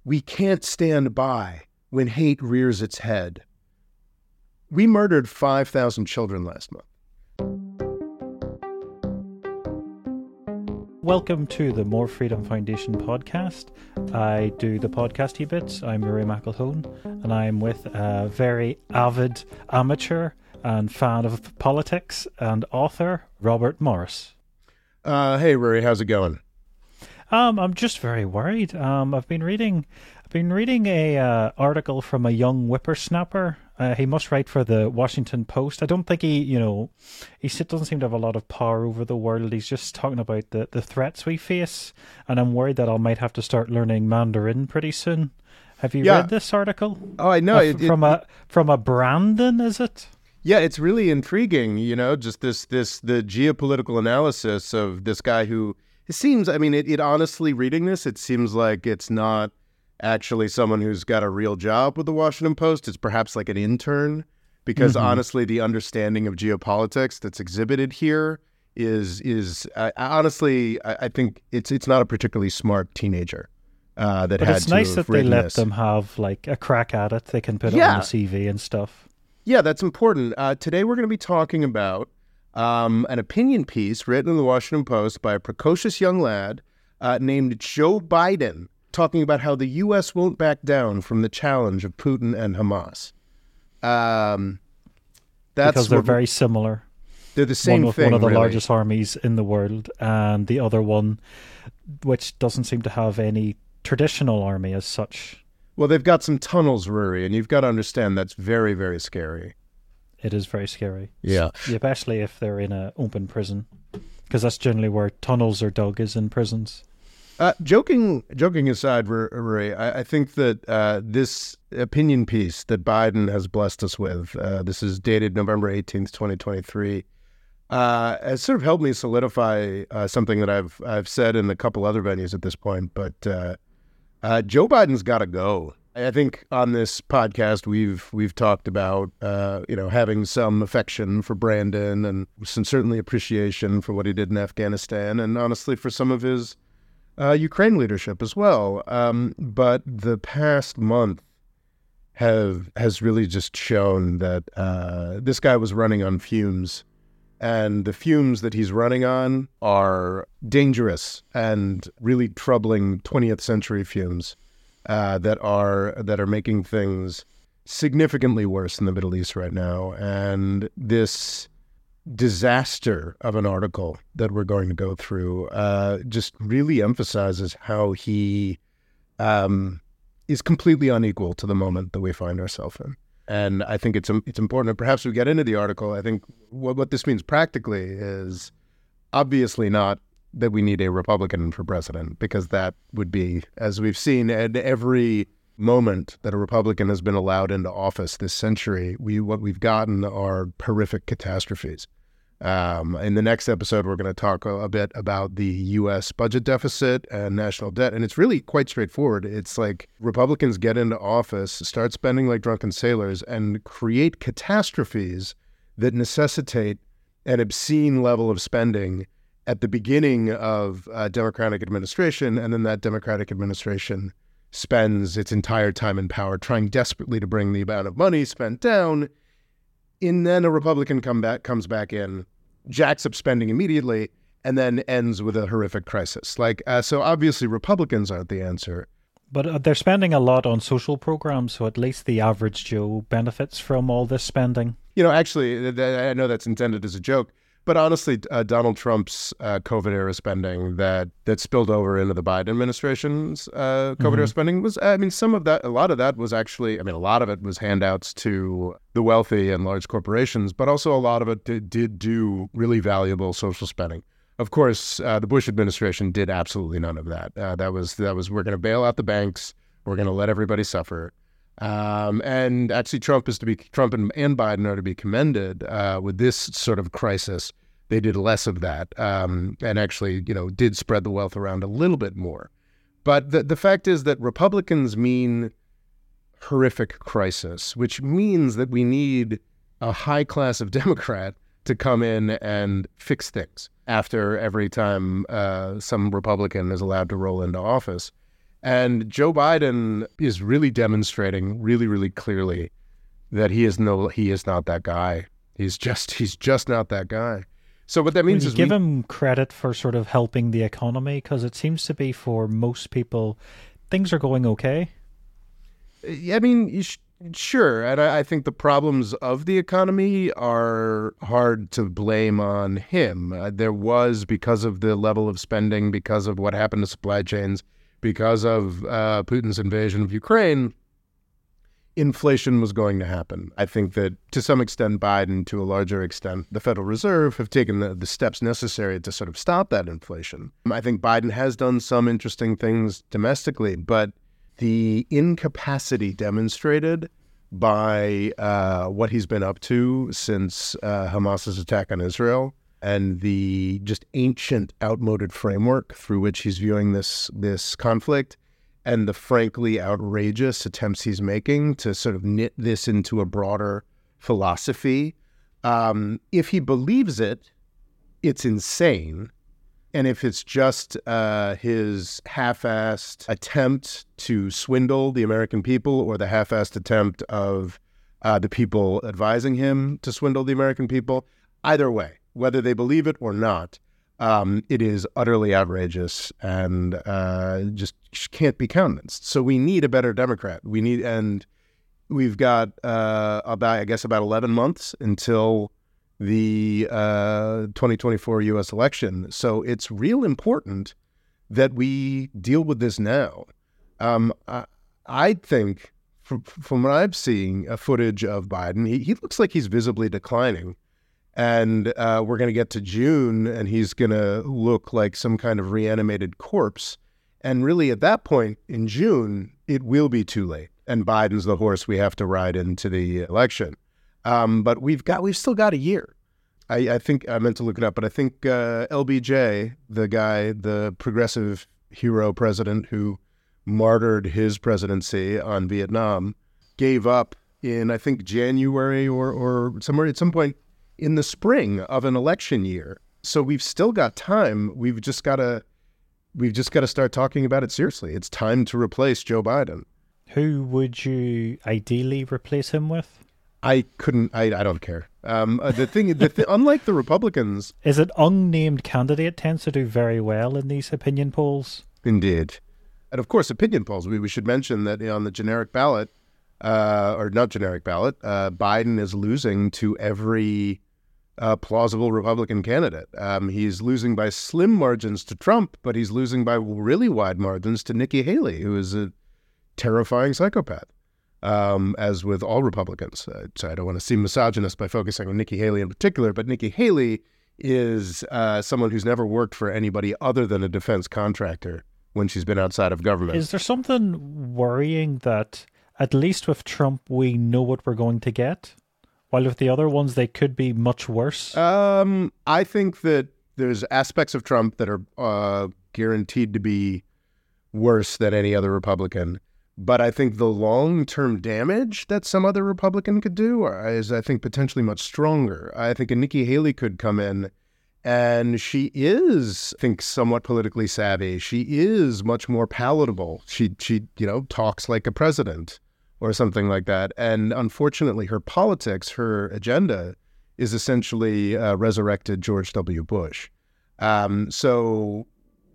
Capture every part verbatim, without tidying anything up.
We can't stand by when hate rears its head. We murdered five thousand children last month. Welcome to the More Freedom Foundation podcast. I do the podcasty bits. I'm Murray McElhone, and I'm with a very avid amateur and fan of politics and author, Robert Morris. Uh, hey, Rory, how's it going? Um, I'm just very worried. Um, I've been reading, I've been reading a uh, article from a young whippersnapper. Uh, he must write for the Washington Post. I don't think he, you know, he doesn't seem to have a lot of power over the world. He's just talking about the, the threats we face, and I'm worried that I might have to start learning Mandarin pretty soon. Have you yeah. read this article? Oh, I know. Uh, it, from it, a from a Brandon, is it? Yeah, it's really intriguing. You know, just this this the geopolitical analysis of this guy who. It seems, I mean, it, it honestly, reading this, it seems like it's not actually someone who's got a real job with the Washington Post. It's perhaps like an intern, because mm-hmm. honestly, the understanding of geopolitics that's exhibited here is, is uh, honestly, I, I think it's it's not a particularly smart teenager uh, that but had it's to nice have that they let this. them have like a crack at it. They can put it yeah. on the C V and stuff. Yeah, that's important. Uh, today, we're going to be talking about Um, an opinion piece written in the Washington Post by a precocious young lad uh, named Joe Biden, talking about how the U S won't back down from the challenge of Putin and Hamas. Um, that's because they're what, very similar. They're the same one with thing, one of the really. largest armies in the world, and the other one, which doesn't seem to have any traditional army as such. Well, they've got some tunnels, Rory, and you've got to understand that's very, very scary. It is very scary. Yeah. Especially if they're in an open prison, because that's generally where tunnels are dug, is in prisons. Uh, joking joking aside, Rory, I, I think that uh, this opinion piece that Biden has blessed us with, uh, this is dated November eighteenth, twenty twenty-three, uh, has sort of helped me solidify uh, something that I've I've said in a couple other venues at this point. But uh, uh, Joe Biden's got to go. I think on this podcast we've we've talked about uh, you know having some affection for Brandon and some certainly appreciation for what he did in Afghanistan, and honestly for some of his uh, Ukraine leadership as well. Um, but the past month have has really just shown that uh, this guy was running on fumes, and the fumes that he's running on are dangerous and really troubling twentieth century fumes. Uh, that are that are making things significantly worse in the Middle East right now. And this disaster of an article that we're going to go through uh, just really emphasizes how he um, is completely unequal to the moment that we find ourselves in. And I think it's it's important, and perhaps we get into the article. I think what, what this means practically is obviously not that we need a Republican for president, because that would be, as we've seen at every moment that a Republican has been allowed into office this century, we what we've gotten are horrific catastrophes. Um, in the next episode, we're going to talk a, a bit about the U S budget deficit and national debt, and it's really quite straightforward. It's like Republicans get into office, start spending like drunken sailors, and create catastrophes that necessitate an obscene level of spending at the beginning of a Democratic administration, and then that Democratic administration spends its entire time in power trying desperately to bring the amount of money spent down, and then a Republican come back, comes back in, jacks up spending immediately, and then ends with a horrific crisis. Like, uh, so obviously Republicans aren't the answer. But uh, they're spending a lot on social programs, so at least the average Joe benefits from all this spending. You know, actually, th- th- I know that's intended as a joke, but honestly, uh, Donald Trump's uh, COVID-era spending that, that spilled over into the Biden administration's uh, COVID-era mm-hmm. spending was, I mean, some of that, a lot of that was actually, I mean, a lot of it was handouts to the wealthy and large corporations, but also a lot of it did, did do really valuable social spending. Of course, uh, the Bush administration did absolutely none of that. Uh, that was, that was, we're going to bail out the banks, we're going to let everybody suffer. Um, and actually, Trump is to be Trump and, and Biden are to be commended uh, with this sort of crisis. They did less of that, um, and actually, you know, did spread the wealth around a little bit more. But the the fact is that Republicans mean horrific crisis, which means that we need a high class of Democrat to come in and fix things after every time uh, some Republican is allowed to roll into office. And Joe Biden is really demonstrating really, really clearly that he is no, he is not that guy. He's just, he's just not that guy. So what that means Will you is give we, him credit for sort of helping the economy? Because it seems to be for most people, things are going okay. I mean, you sh- sure. And I, I think the problems of the economy are hard to blame on him. Uh, there was, because of the level of spending, because of what happened to supply chains, because of uh, Putin's invasion of Ukraine, inflation was going to happen. I think that to some extent, Biden, to a larger extent, the Federal Reserve have taken the, the steps necessary to sort of stop that inflation. I think Biden has done some interesting things domestically, but the incapacity demonstrated by uh, what he's been up to since uh, Hamas's attack on Israel and the just ancient, outmoded framework through which he's viewing this this conflict, and the frankly outrageous attempts he's making to sort of knit this into a broader philosophy. Um, if he believes it, it's insane. And if it's just uh, his half-assed attempt to swindle the American people, or the half-assed attempt of uh, the people advising him to swindle the American people, either way, whether they believe it or not, um, it is utterly outrageous and uh, just can't be countenanced. So we need a better Democrat. We need, and we've got uh, about, I guess, about eleven months until the uh, twenty twenty-four U S election. So it's real important that we deal with this now. Um, I, I think from, from what I'm seeing, a footage of Biden, he, he looks like he's visibly declining. And uh, we're going to get to June, and he's going to look like some kind of reanimated corpse. And really, at that point in June, it will be too late. And Biden's the horse we have to ride into the election. Um, but we've got, we've still got a year. I, I think I meant to look it up, but I think uh, L B J, the guy, the progressive hero president who martyred his presidency on Vietnam, gave up in, I think, January or, or somewhere at some point in the spring of an election year. So we've still got time. We've just got to, we've just got to start talking about it seriously. It's time to replace Joe Biden. Who would you ideally replace him with? I couldn't, I, I don't care. Um, uh, the thing, the th- unlike the Republicans. Is it unnamed candidate tends to do very well in these opinion polls? Indeed. And of course, opinion polls, we, we should mention that on the generic ballot, uh, or not generic ballot, uh, Biden is losing to every uh, plausible Republican candidate. Um, he's losing by slim margins to Trump, but he's losing by really wide margins to Nikki Haley, who is a terrifying psychopath. Um, as with all Republicans. Uh, so I don't want to seem misogynist by focusing on Nikki Haley in particular, but Nikki Haley is uh, someone who's never worked for anybody other than a defense contractor when she's been outside of government. Is there something worrying that at least with Trump we know what we're going to get, while with the other ones they could be much worse? Um, I think that there's aspects of Trump that are uh, guaranteed to be worse than any other Republican. But I think the long-term damage that some other Republican could do is, I think, potentially much stronger. I think a Nikki Haley could come in, and she is, I think, somewhat politically savvy. She is much more palatable. She, she, you know, talks like a president or something like that. And unfortunately, her politics, her agenda, is essentially uh, resurrected George W. Bush. Um, so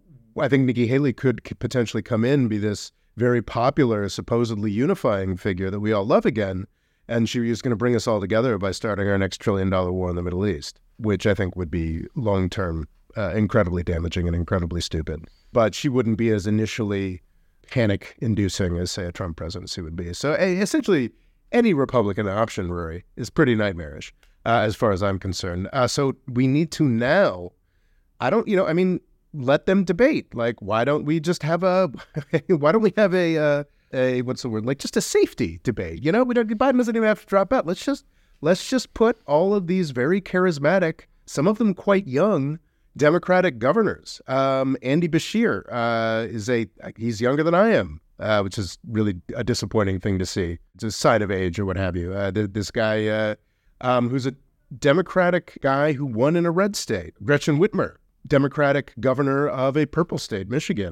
I think Nikki Haley could, could potentially come in, be this very popular, supposedly unifying figure that we all love again, and she is going to bring us all together by starting our next trillion-dollar war in the Middle East, which I think would be long-term uh, incredibly damaging and incredibly stupid. But she wouldn't be as initially panic-inducing as, say, a Trump presidency would be. So eh, essentially, any Republican option, Rory, is pretty nightmarish uh, as far as I'm concerned. Uh, so we need to now, I don't, you know, I mean, let them debate. Like, why don't we just have a, why don't we have a, uh, a, what's the word? Like just a safety debate. You know, we don't, Biden doesn't even have to drop out. Let's just, let's just put all of these very charismatic, some of them quite young, Democratic governors. Um, Andy Beshear uh, is a, he's younger than I am, uh, which is really a disappointing thing to see. It's a sign of age or what have you. Uh, this guy uh, um, who's a Democratic guy who won in a red state, Gretchen Whitmer. Democratic governor of a purple state, Michigan.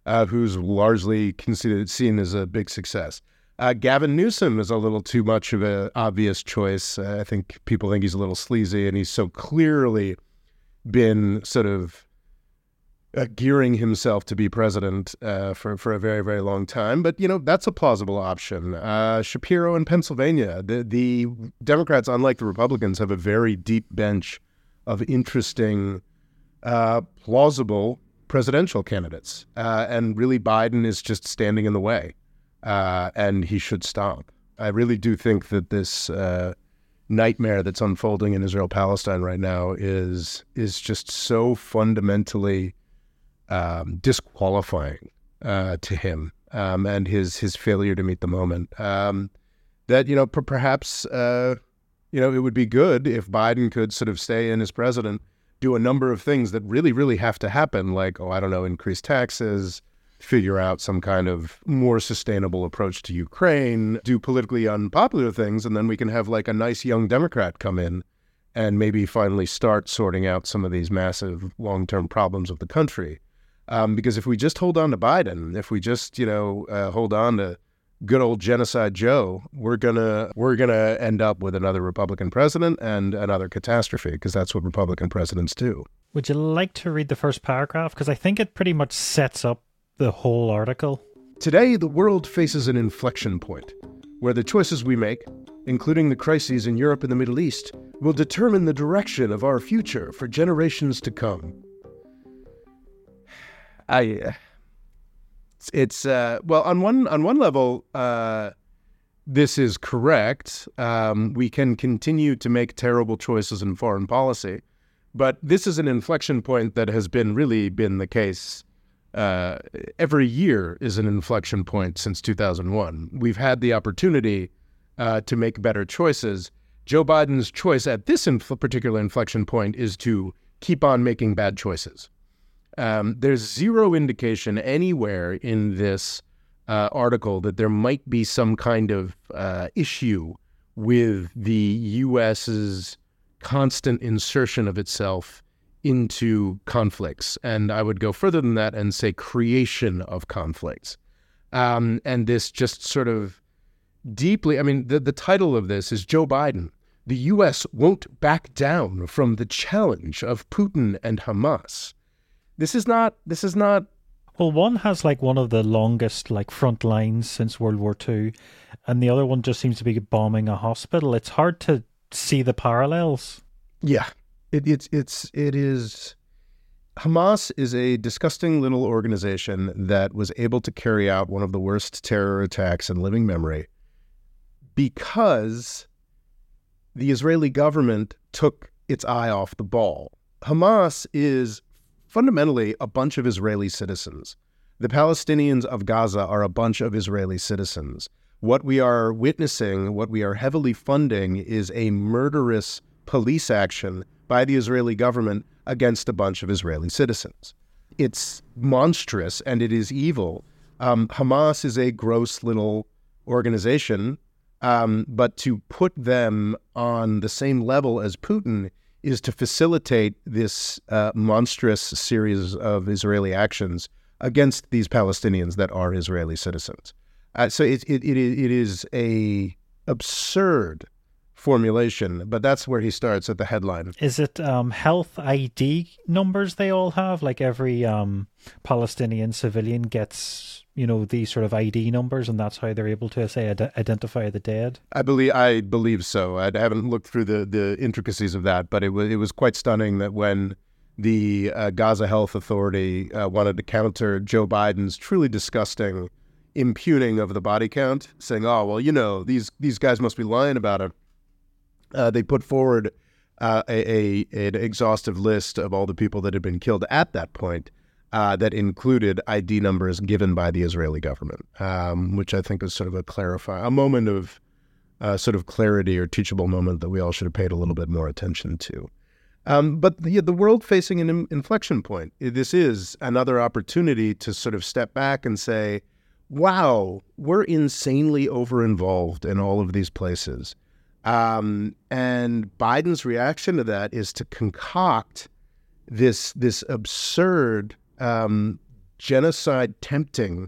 uh, who's largely considered seen as a big success. Uh, Gavin Newsom is a little too much of an obvious choice. Uh, I think people think he's a little sleazy, and he's so clearly been sort of uh, gearing himself to be president uh, for, for a very, very long time. But, you know, that's a plausible option. Uh, Shapiro in Pennsylvania. The, the Democrats, unlike the Republicans, have a very deep bench of interesting, uh, plausible presidential candidates. Uh, and really, Biden is just standing in the way. Uh, and he should stop. I really do think that this uh, nightmare that's unfolding in Israel-Palestine right now is is just so fundamentally um, disqualifying uh, to him um, and his his failure to meet the moment. Um, that you know per- perhaps uh, you know it would be good if Biden could sort of stay in as president, do a number of things that really really have to happen, like oh I don't know increase taxes, figure out some kind of more sustainable approach to Ukraine, do politically unpopular things, and then we can have like a nice young Democrat come in and maybe finally start sorting out some of these massive long-term problems of the country. Um, because if we just hold on to Biden, if we just, you know, uh, hold on to good old Genocide Joe, we're gonna we're gonna end up with another Republican president and another catastrophe, because that's what Republican presidents do. Would you like to read the first paragraph? Because I think it pretty much sets up the whole article. Today, the world faces an inflection point where the choices we make, including the crises in Europe and the Middle East, will determine the direction of our future for generations to come. I, uh, it's, it's uh, well, on one on one level, uh, this is correct. Um, we can continue to make terrible choices in foreign policy, but this is an inflection point that has been really been the case. Uh, every year is an inflection point since two thousand one. We've had the opportunity uh, to make better choices. Joe Biden's choice at this inf- particular inflection point is to keep on making bad choices. Um, there's zero indication anywhere in this uh, article that there might be some kind of uh, issue with the U S's constant insertion of itself into conflicts. And I would go further than that and say creation of conflicts. Um, and this just sort of deeply, I mean, the, the title of this is Joe Biden. The U S won't back down from the challenge of Putin and Hamas. This is not, this is not. Well, one has like one of the longest like front lines since World War Two, and the other one just seems to be bombing a hospital. It's hard to see the parallels. Yeah. It, it's it's it is Hamas is a disgusting little organization that was able to carry out one of the worst terror attacks in living memory because the Israeli government took its eye off the ball. Hamas is fundamentally a bunch of Israeli citizens. The Palestinians of Gaza are a bunch of Israeli citizens. What we are witnessing, what we are heavily funding, is a murderous police action by the Israeli government against a bunch of Israeli citizens. It's monstrous and it is evil. Um, Hamas is a gross little organization, um, but to put them on the same level as Putin is to facilitate this uh, monstrous series of Israeli actions against these Palestinians that are Israeli citizens. Uh, so it, it, it, it is a absurd formulation, but that's where he starts at the headline. Is it um, health I D numbers they all have? Like every um, Palestinian civilian gets, you know, these sort of I D numbers, and that's how they're able to, say, ad- identify the dead? I believe I believe so. I haven't looked through the, the intricacies of that, but it was, it was quite stunning that when the uh, Gaza Health Authority uh, wanted to counter Joe Biden's truly disgusting impugning of the body count, saying, oh, well, you know, these, these guys must be lying about it. Uh, they put forward uh, a, a an exhaustive list of all the people that had been killed at that point uh, that included I D numbers given by the Israeli government, um, which I think was sort of a clarify, a moment of uh, sort of clarity or teachable moment that we all should have paid a little bit more attention to. Um, but the, the world facing an in- inflection point. This is another opportunity to sort of step back and say, wow, we're insanely over-involved in all of these places. Um, and Biden's reaction to that is to concoct this this absurd, um, genocide-tempting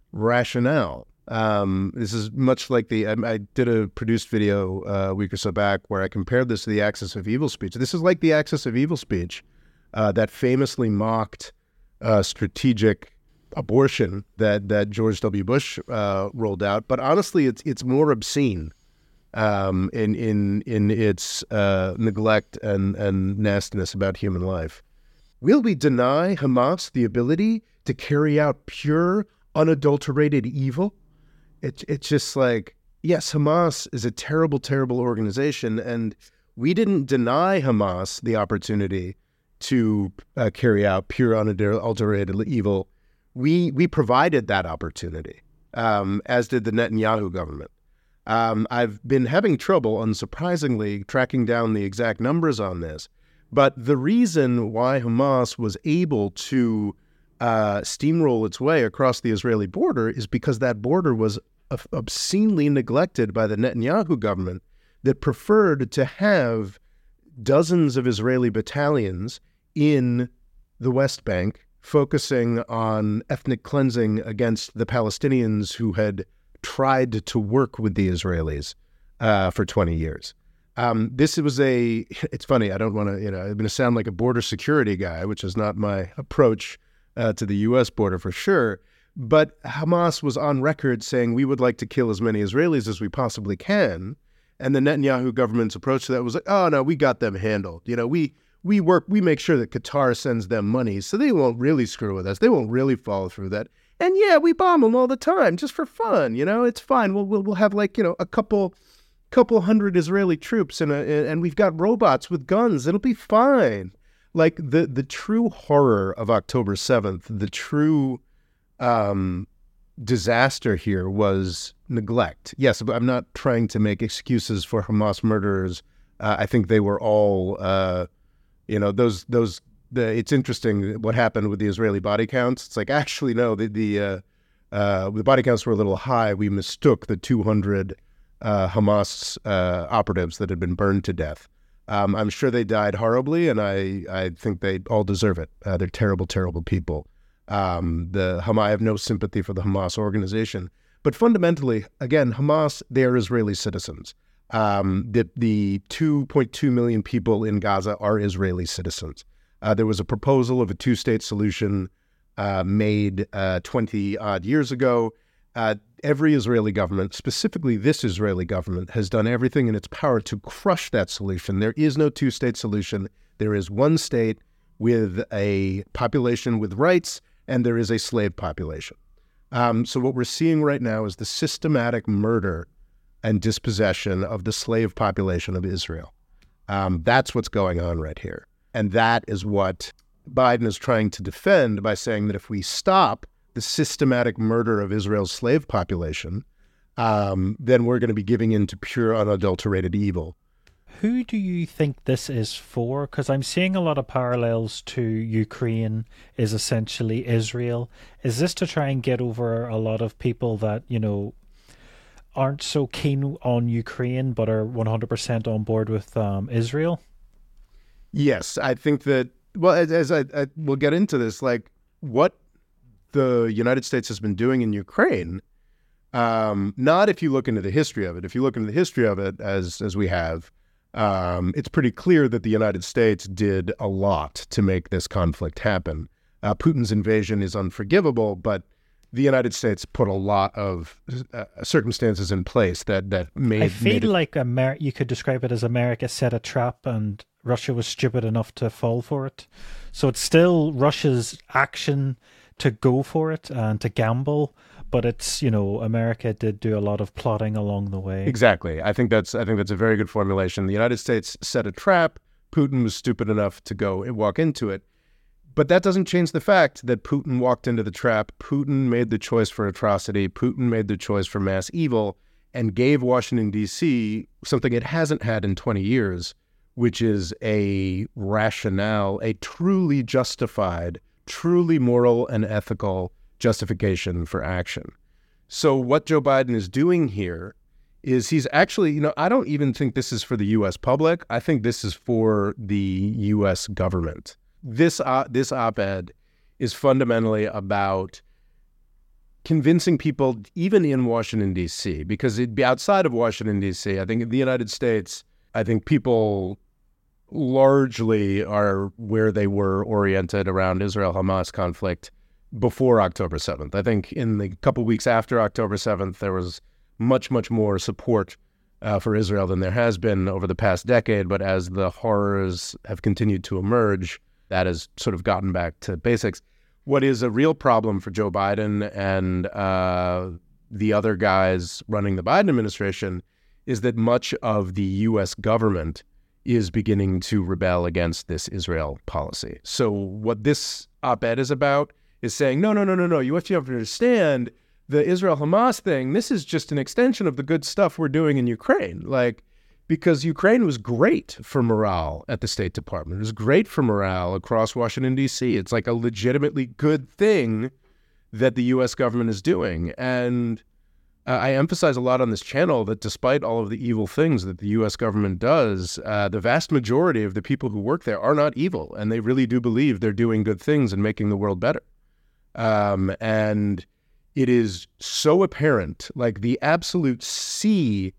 rationale. Um, this is much like the, I, I did a produced video uh, a week or so back where I compared this to the Axis of Evil speech. This is like the Axis of Evil speech uh, that famously mocked uh, strategic abortion that, that George W. Bush uh, rolled out. But honestly, it's it's more obscene um, in in in its uh, neglect and, and nastiness about human life. Will we deny Hamas the ability to carry out pure, unadulterated evil? It, it's just like, yes, Hamas is a terrible, terrible organization, and we didn't deny Hamas the opportunity to uh, carry out pure, unadulterated evil. We we provided that opportunity, um, as did the Netanyahu government. Um, I've been having trouble, unsurprisingly, tracking down the exact numbers on this, but the reason why Hamas was able to uh, steamroll its way across the Israeli border is because that border was obscenely neglected by the Netanyahu government that preferred to have dozens of Israeli battalions in the West Bank focusing on ethnic cleansing against the Palestinians who had tried to work with the Israelis uh, for twenty years. Um, this was a, it's funny, I don't want to, you know, I'm going to sound like a border security guy, which is not my approach uh, to the U S border for sure. But Hamas was on record saying we would like to kill as many Israelis as we possibly can. And the Netanyahu government's approach to that was like, oh, no, we got them handled. You know, we we work, we make sure that Qatar sends them money so they won't really screw with us. They won't really follow through that. And yeah, we bomb them all the time just for fun. You know, it's fine. We'll, we'll, we'll have like, you know, a couple couple hundred Israeli troops and, a, and we've got robots with guns. It'll be fine. Like the, the true horror of October seventh, the true um, disaster here was neglect. Yes, but I'm not trying to make excuses for Hamas murderers. Uh, I think they were all, uh, you know, those, those, the, it's interesting what happened with the Israeli body counts. It's like, actually, no, the, the, uh, uh, the body counts were a little high. We mistook the two hundred uh, Hamas uh, operatives that had been burned to death. Um, I'm sure they died horribly, and I, I think they all deserve it. Uh, they're terrible, terrible people. Um, the Hamas, I have no sympathy for the Hamas organization. But fundamentally, again, Hamas, they are Israeli citizens. Um, the, the two point two million people in Gaza are Israeli citizens. Uh, there was a proposal of a two-state solution uh, made uh, twenty-odd years ago. Uh, every Israeli government, specifically this Israeli government, has done everything in its power to crush that solution. There is no two-state solution. There is one state with a population with rights, and there is a slave population. Um, so what we're seeing right now is the systematic murder and dispossession of the slave population of Israel. Um, that's what's going on right here. And that is what Biden is trying to defend by saying that if we stop the systematic murder of Israel's slave population, um, then we're going to be giving in to pure, unadulterated evil. Who do you think this is for? Because I'm seeing a lot of parallels to Ukraine is essentially Israel. Is this to try and get over a lot of people that, you know, aren't so keen on Ukraine but are one hundred percent on board with um, Israel? Yes, I think that, well, as, as I, I we'll get into this, like what the United States has been doing in Ukraine, um, not if you look into the history of it. If you look into the history of it, as as we have, um, it's pretty clear that the United States did a lot to make this conflict happen. Uh, Putin's invasion is unforgivable, but the United States put a lot of uh, circumstances in place that, that made... I feel made it... like Amer- you could describe it as America set a trap and Russia was stupid enough to fall for it. So it's still Russia's action to go for it and to gamble, but it's, you know, America did do a lot of plotting along the way. Exactly. I think that's I think that's a very good formulation. The United States set a trap. Putin was stupid enough to go and walk into it. But that doesn't change the fact that Putin walked into the trap. Putin made the choice for atrocity. Putin made the choice for mass evil and gave Washington, D C something it hasn't had in twenty years, which is a rationale, a truly justified, truly moral and ethical justification for action. So what Joe Biden is doing here is he's actually, you know, I don't even think this is for the U S public. I think this is for the U S government. This uh, this op-ed is fundamentally about convincing people, even in Washington, D C, because it'd be outside of Washington, D C. I think in the United States, I think people largely are where they were oriented around Israel-Hamas conflict before October seventh. I think in the couple weeks after October seventh, there was much, much more support uh, for Israel than there has been over the past decade. But as the horrors have continued to emerge, that has sort of gotten back to basics. What is a real problem for Joe Biden and uh, the other guys running the Biden administration is that much of the U S government is beginning to rebel against this Israel policy. So what this op-ed is about is saying, no, no, no, no, no, you what you have to understand, the Israel-Hamas thing, this is just an extension of the good stuff we're doing in Ukraine. Like, because Ukraine was great for morale at the State Department. It was great for morale across Washington, D C. It's like a legitimately good thing that the U S government is doing. And uh, I emphasize a lot on this channel that despite all of the evil things that the U S government does, uh, the vast majority of the people who work there are not evil, and they really do believe they're doing good things and making the world better. Um, and it is so apparent, like the absolute sea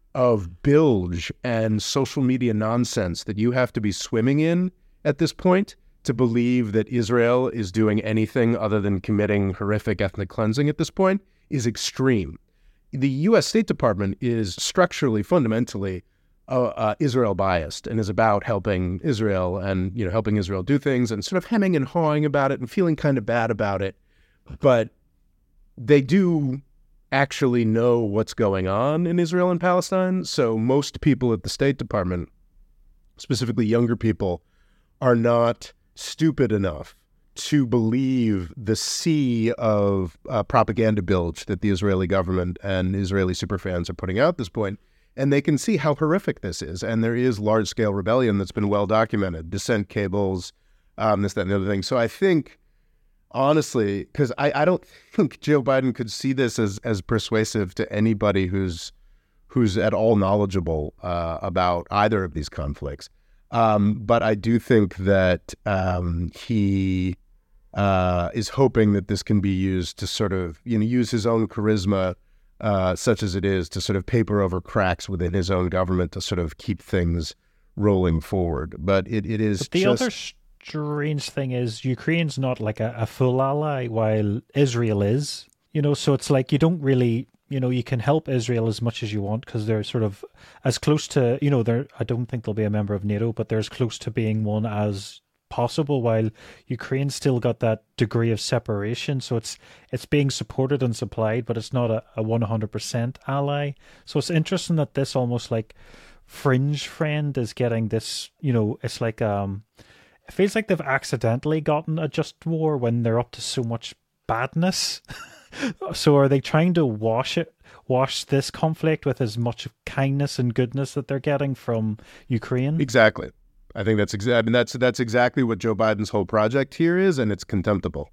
of bilge and social media nonsense that you have to be swimming in at this point to believe that Israel is doing anything other than committing horrific ethnic cleansing at this point is extreme. The U S State Department is structurally, fundamentally uh, uh, Israel biased and is about helping Israel and, you know, helping Israel do things and sort of hemming and hawing about it and feeling kind of bad about it. But they do actually know what's going on in Israel and Palestine. So most people at the State Department, specifically younger people, are not stupid enough to believe the sea of uh, propaganda bilge that the Israeli government and Israeli superfans are putting out at this point. And they can see how horrific this is. And there is large-scale rebellion that's been well documented, dissent cables, um, this, that, and the other thing. So I think, honestly, because I, I don't think Joe Biden could see this as as persuasive to anybody who's who's at all knowledgeable uh, about either of these conflicts. Um, but I do think that um, he uh, is hoping that this can be used to sort of, you know, use his own charisma, uh, such as it is, to sort of paper over cracks within his own government to sort of keep things rolling forward. But it, it is but the just... other strange thing is Ukraine's not like a, a full ally while Israel is, you know, so it's like you don't really, you know, you can help Israel as much as you want because they're sort of as close to, you know, they're, I don't think they'll be a member of NATO, but they're as close to being one as possible, while Ukraine's still got that degree of separation. So it's it's being supported and supplied, but it's not a, a one hundred percent ally. So it's interesting that this almost like fringe friend is getting this, you know, it's like, um, it feels like they've accidentally gotten a just war when they're up to so much badness. So are they trying to wash it, wash this conflict with as much kindness and goodness that they're getting from Ukraine? Exactly. I think that's exactly. I mean, that's that's exactly what Joe Biden's whole project here is, and it's contemptible.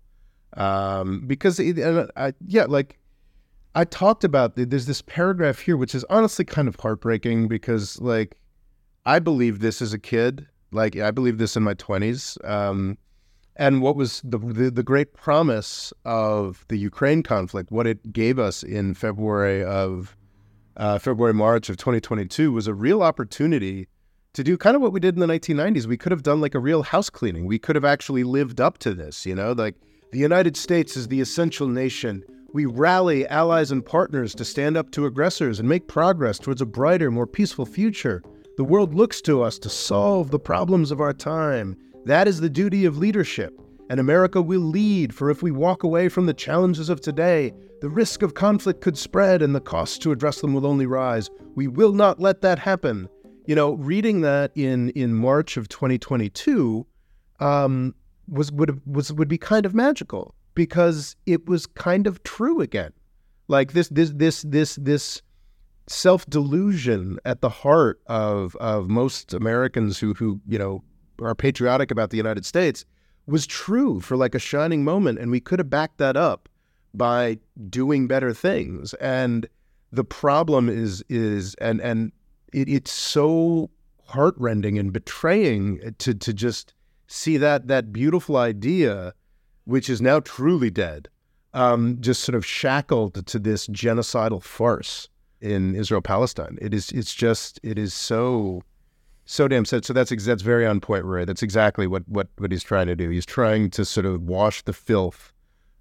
Um, because it, and I, yeah, like I talked about, there's this paragraph here which is honestly kind of heartbreaking because, like, I believed this as a kid. Like, I believed this in my twenties. Um, and what was the, the the great promise of the Ukraine conflict, what it gave us in February of uh, February, March of twenty twenty-two was a real opportunity to do kind of what we did in the nineteen nineties. We could have done like a real house cleaning. We could have actually lived up to this, you know, like the United States is the essential nation. We rally allies and partners to stand up to aggressors and make progress towards a brighter, more peaceful future. The world looks to us to solve the problems of our time. That is the duty of leadership. And America will lead, for if we walk away from the challenges of today, the risk of conflict could spread and the costs to address them will only rise. We will not let that happen. You know, reading that in, in March of twenty twenty-two um, was would was would be kind of magical because it was kind of true again. Like this this this this this self-delusion at the heart of of most Americans who who you know are patriotic about the United States was true for like a shining moment, and we could have backed that up by doing better things. And the problem is is and and It, it's so heartrending and betraying to to just see that that beautiful idea which is now truly dead, um, just sort of shackled to this genocidal farce in Israel-Palestine. It is, it's just, it is so, so damn sad. So that's that's very on point, Rory. That's exactly what, what, what he's trying to do. He's trying to sort of wash the filth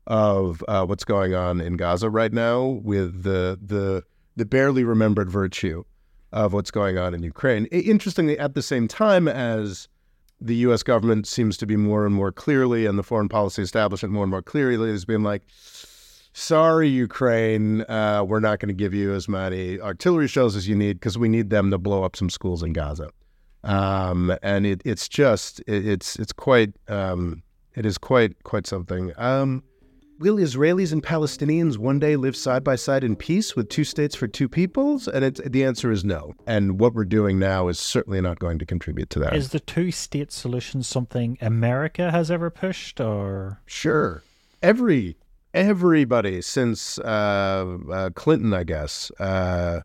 of uh, what's going on in Gaza right now with the the the barely remembered virtue of what's going on in Ukraine. Interestingly, at the same time as the U S government seems to be more and more clearly, and the foreign policy establishment more and more clearly is being like, sorry, Ukraine, uh, we're not going to give you as many artillery shells as you need because we need them to blow up some schools in Gaza. Um, and it, it's just, it, it's it's quite, um, it is quite, quite something. Um, Will Israelis and Palestinians one day live side by side in peace with two states for two peoples? And it's, the answer is no. And what we're doing now is certainly not going to contribute to that. Is the two-state solution something America has ever pushed, or? Sure. Every, everybody since uh, uh, Clinton, I guess, uh,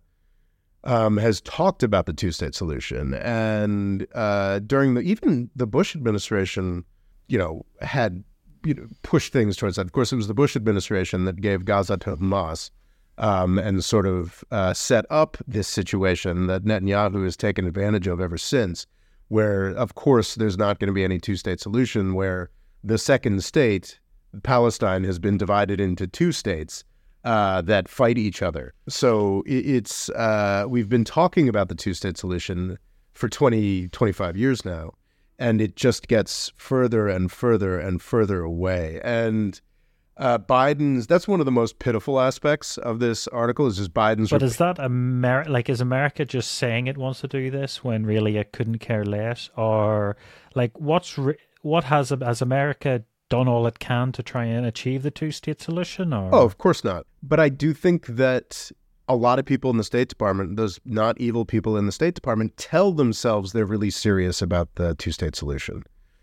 um, has talked about the two-state solution. And uh, during the, even the Bush administration, you know, had you know, push things towards that. Of course, it was the Bush administration that gave Gaza to Hamas um, and sort of uh, set up this situation that Netanyahu has taken advantage of ever since, where, of course, there's not going to be any two-state solution, where the second state, Palestine, has been divided into two states uh, that fight each other. So it's uh, we've been talking about the two-state solution for twenty, twenty-five years now. And it just gets further and further and further away. And uh, Biden's, that's one of the most pitiful aspects of this article is just Biden's. But is that America, like, is America just saying it wants to do this when really it couldn't care less? Or like, what's, re- what has, has America done all it can to try and achieve the two-state solution? Or? Oh, of course not. But I do think that a lot of people in the State Department, those not evil people in the State Department, tell themselves they're really serious about the two-state solution.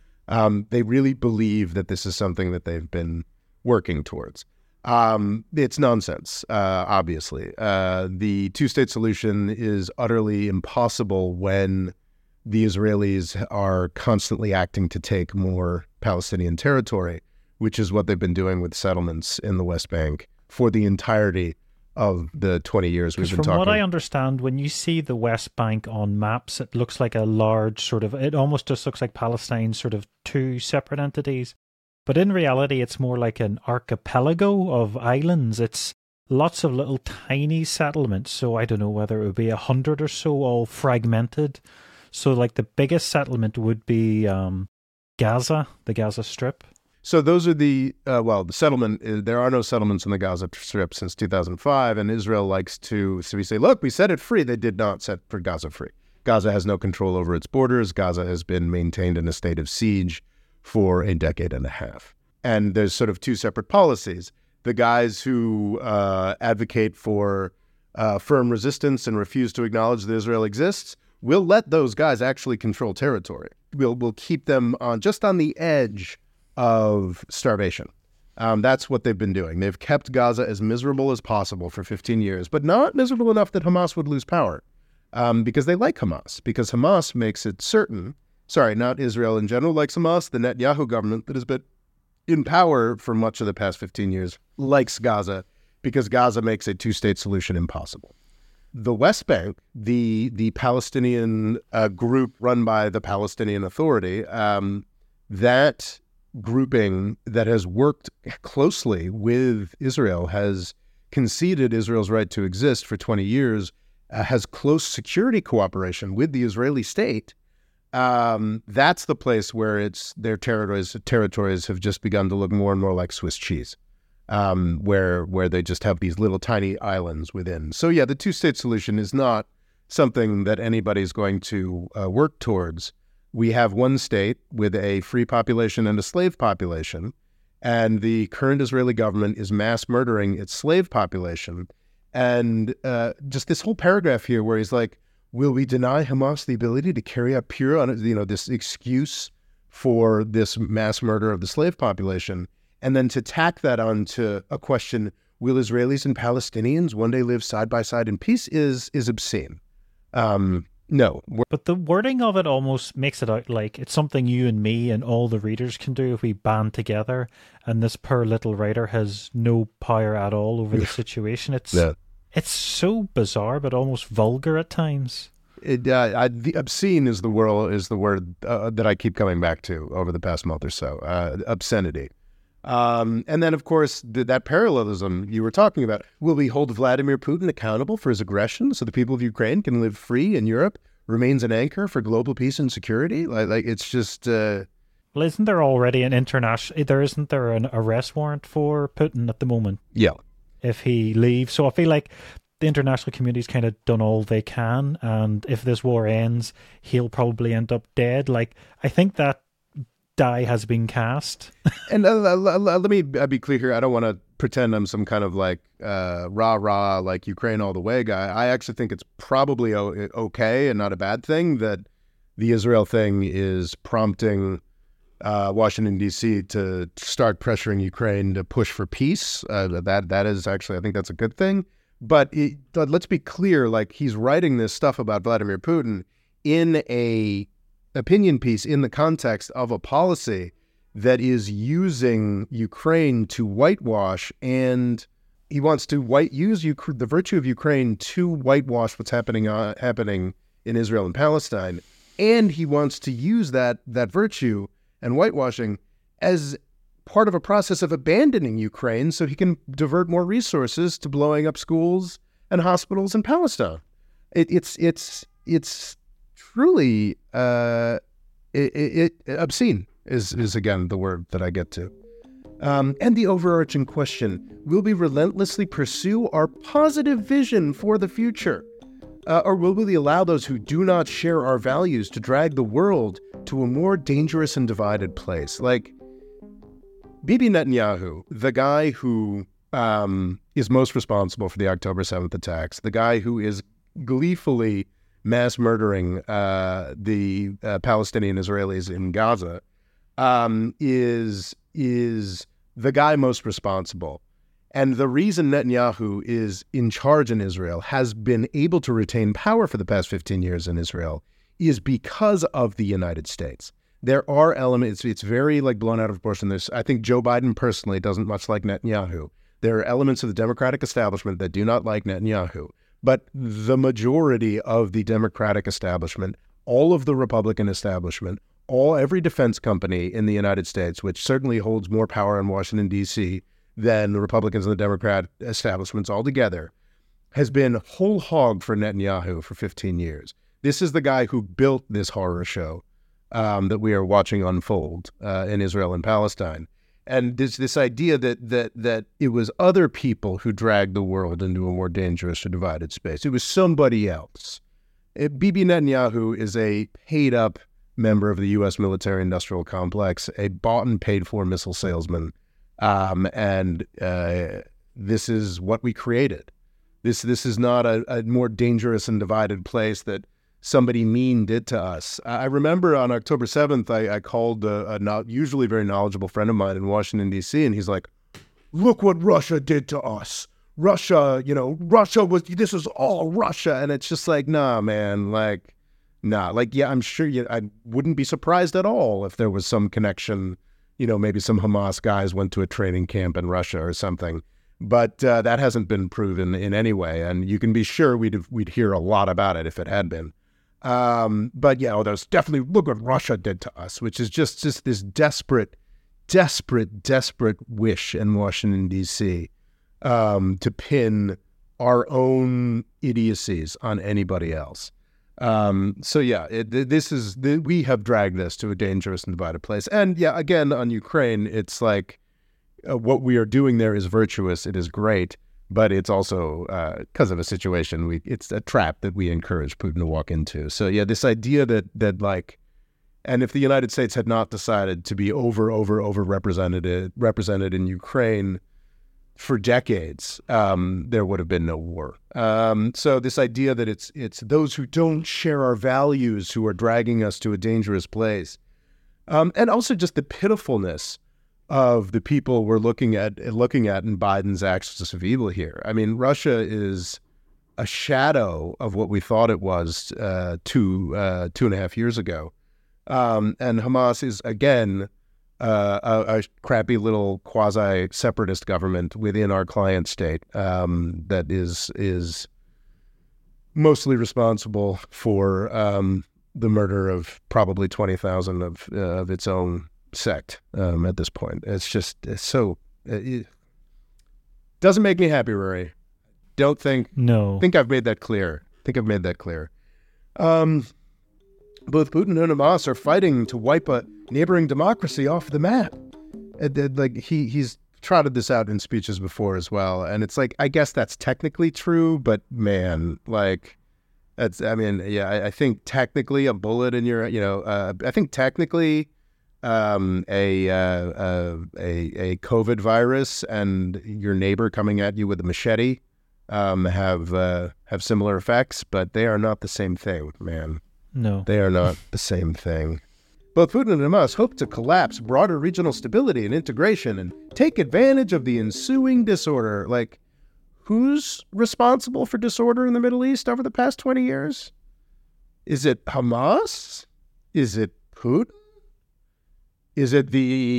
Um, they really believe that this is something that they've been working towards. Um, it's nonsense, uh, obviously. Uh, the two-state solution is utterly impossible when the Israelis are constantly acting to take more Palestinian territory, which is what they've been doing with settlements in the West Bank for the entirety of the twenty years we've been from talking. From what I understand, when you see the West Bank on maps, it looks like a large sort of, it almost just looks like Palestine sort of two separate entities. But in reality, it's more like an archipelago of islands. It's lots of little tiny settlements. So I don't know whether it would be a hundred or so, all fragmented. So like the biggest settlement would be um, Gaza, the Gaza Strip. So those are the, uh, well, the settlement, is, there are no settlements in the Gaza Strip since two thousand five, and Israel likes to, so we say, look, we set it free. They did not set for Gaza free. Gaza has no control over its borders. Gaza has been maintained in a state of siege for a decade and a half. And there's sort of two separate policies. The guys who uh, advocate for uh, firm resistance and refuse to acknowledge that Israel exists, we'll let those guys actually control territory. We'll, we'll keep them on just on the edge of starvation. Um, that's what they've been doing. They've kept Gaza as miserable as possible for fifteen years, but not miserable enough that Hamas would lose power, um, because they like Hamas, because Hamas makes it certain, sorry, not Israel in general likes Hamas, the Netanyahu government that has been in power for much of the past fifteen years likes Gaza, because Gaza makes a two-state solution impossible. The West Bank, the, the Palestinian uh, group run by the Palestinian Authority, um, that grouping that has worked closely with Israel, has conceded Israel's right to exist for twenty years, uh, has close security cooperation with the Israeli state. Um, that's the place where it's their territories territories have just begun to look more and more like Swiss cheese, um, where where they just have these little tiny islands within. So yeah, the two-state solution is not something that anybody's going to uh, work towards. We have one state with a free population and a slave population, and the current Israeli government is mass murdering its slave population. And uh, just this whole paragraph here where he's like, will we deny Hamas the ability to carry out pure, you know, this excuse for this mass murder of the slave population, and then to tack that onto a question, will Israelis and Palestinians one day live side by side in peace, is is obscene. Um, No. But the wording of it almost makes it out like it's something you and me and all the readers can do if we band together, and this poor little writer has no power at all over the situation. It's Yeah. it's so bizarre, but almost vulgar at times. It, uh, I, the obscene is the word is the word uh, that I keep coming back to over the past month or so. Uh, obscenity. Um, and then, of course, th- that parallelism you were talking about. Will we hold Vladimir Putin accountable for his aggression so the people of Ukraine can live free in Europe, remains an anchor for global peace and security? Like, like it's just... Uh... Well, isn't there already an international... There isn't there an arrest warrant for Putin at the moment? Yeah. If he leaves. So I feel like the international community's kind of done all they can, and if this war ends, he'll probably end up dead. Like, I think that die has been cast. And uh, let me be clear here. I don't want to pretend I'm some kind of like uh, rah rah like Ukraine all the way guy. I actually think it's probably o- okay and not a bad thing that the Israel thing is prompting uh, Washington D C to start pressuring Ukraine to push for peace. Uh, that that is actually, I think that's a good thing. But, it, but let's be clear. Like, he's writing this stuff about Vladimir Putin in a opinion piece in the context of a policy that is using Ukraine to whitewash, and he wants to white use Uk- the virtue of Ukraine to whitewash what's happening uh, happening in Israel and Palestine, and he wants to use that that virtue and whitewashing as part of a process of abandoning Ukraine so he can divert more resources to blowing up schools and hospitals in Palestine. It, it's it's it's truly uh, it, it, it, obscene is, is, again, the word that I get to. Um, and the overarching question, will we relentlessly pursue our positive vision for the future? Uh, or will we allow those who do not share our values to drag the world to a more dangerous and divided place? Like, Bibi Netanyahu, the guy who um, is most responsible for the October seventh attacks, the guy who is gleefully mass murdering uh, the uh, Palestinian Israelis in Gaza, um, is is the guy most responsible. And the reason Netanyahu is in charge in Israel, has been able to retain power for the past fifteen years in Israel, is because of the United States. There are elements, it's very like blown out of proportion. There's, I think Joe Biden personally doesn't much like Netanyahu. There are elements of the Democratic establishment that do not like Netanyahu. But the majority of the Democratic establishment, all of the Republican establishment, all every defense company in the United States, which certainly holds more power in Washington, D C than the Republicans and the Democrat establishments altogether, has been whole hog for Netanyahu for fifteen years. This is the guy who built this horror show um, that we are watching unfold uh, in Israel and Palestine. And this this idea that that that it was other people who dragged the world into a more dangerous or divided space. It was somebody else. It, Bibi Netanyahu is a paid-up member of the U S military-industrial complex, a bought and paid-for missile salesman, um, and uh, this is what we created. This this is not a, a more dangerous and divided place that somebody mean did to us. I remember on October seventh, I, I called a, a not usually very knowledgeable friend of mine in Washington, D C, and he's like, look what Russia did to us. Russia, you know, Russia was, this is all Russia. And it's just like, nah, man, like, nah. Like, yeah, I'm sure you, I wouldn't be surprised at all if there was some connection, you know, maybe some Hamas guys went to a training camp in Russia or something. But uh, that hasn't been proven in any way. And you can be sure we'd, we'd hear a lot about it if it had been. Um, but yeah, oh, there's definitely, look what Russia did to us, which is just, just this desperate, desperate, desperate wish in Washington, D C um, to pin our own idiocies on anybody else. Um, so yeah, it, this is, we have dragged this to a dangerous and divided place. And yeah, again, on Ukraine, it's like uh, what we are doing there is virtuous. It is great. But it's also because uh, of a situation, we it's a trap that we encourage Putin to walk into. So yeah, this idea that that like, and if the United States had not decided to be over, over, over represented represented in Ukraine for decades, um, there would have been no war. Um, so this idea that it's it's those who don't share our values who are dragging us to a dangerous place, um, and also just the pitifulness of the people we're looking at looking at in Biden's axis of evil here. I mean, Russia is a shadow of what we thought it was uh, two uh, two and a half years ago. Um, and Hamas is, again, uh, a, a crappy little quasi-separatist government within our client state um, that is is mostly responsible for um, the murder of probably twenty thousand of uh, of its own sect um, at this point. It's just it's so it doesn't make me happy, Rory. Don't think no. Think I've made that clear. Think I've made that clear. Um, both Putin and Hamas are fighting to wipe a neighboring democracy off the map. And, and, like he he's trotted this out in speeches before as well, and it's like I guess that's technically true, but man, like that's I mean yeah I, I think technically a bullet in your you know uh, I think technically um, a, uh, uh, a a COVID virus and your neighbor coming at you with a machete um, have uh, have similar effects, but they are not the same thing, man. No, they are not the same thing. Both Putin and Hamas hope to collapse broader regional stability and integration and take advantage of the ensuing disorder. Like, who's responsible for disorder in the Middle East over the past twenty years? Is it Hamas? Is it Putin? Is it the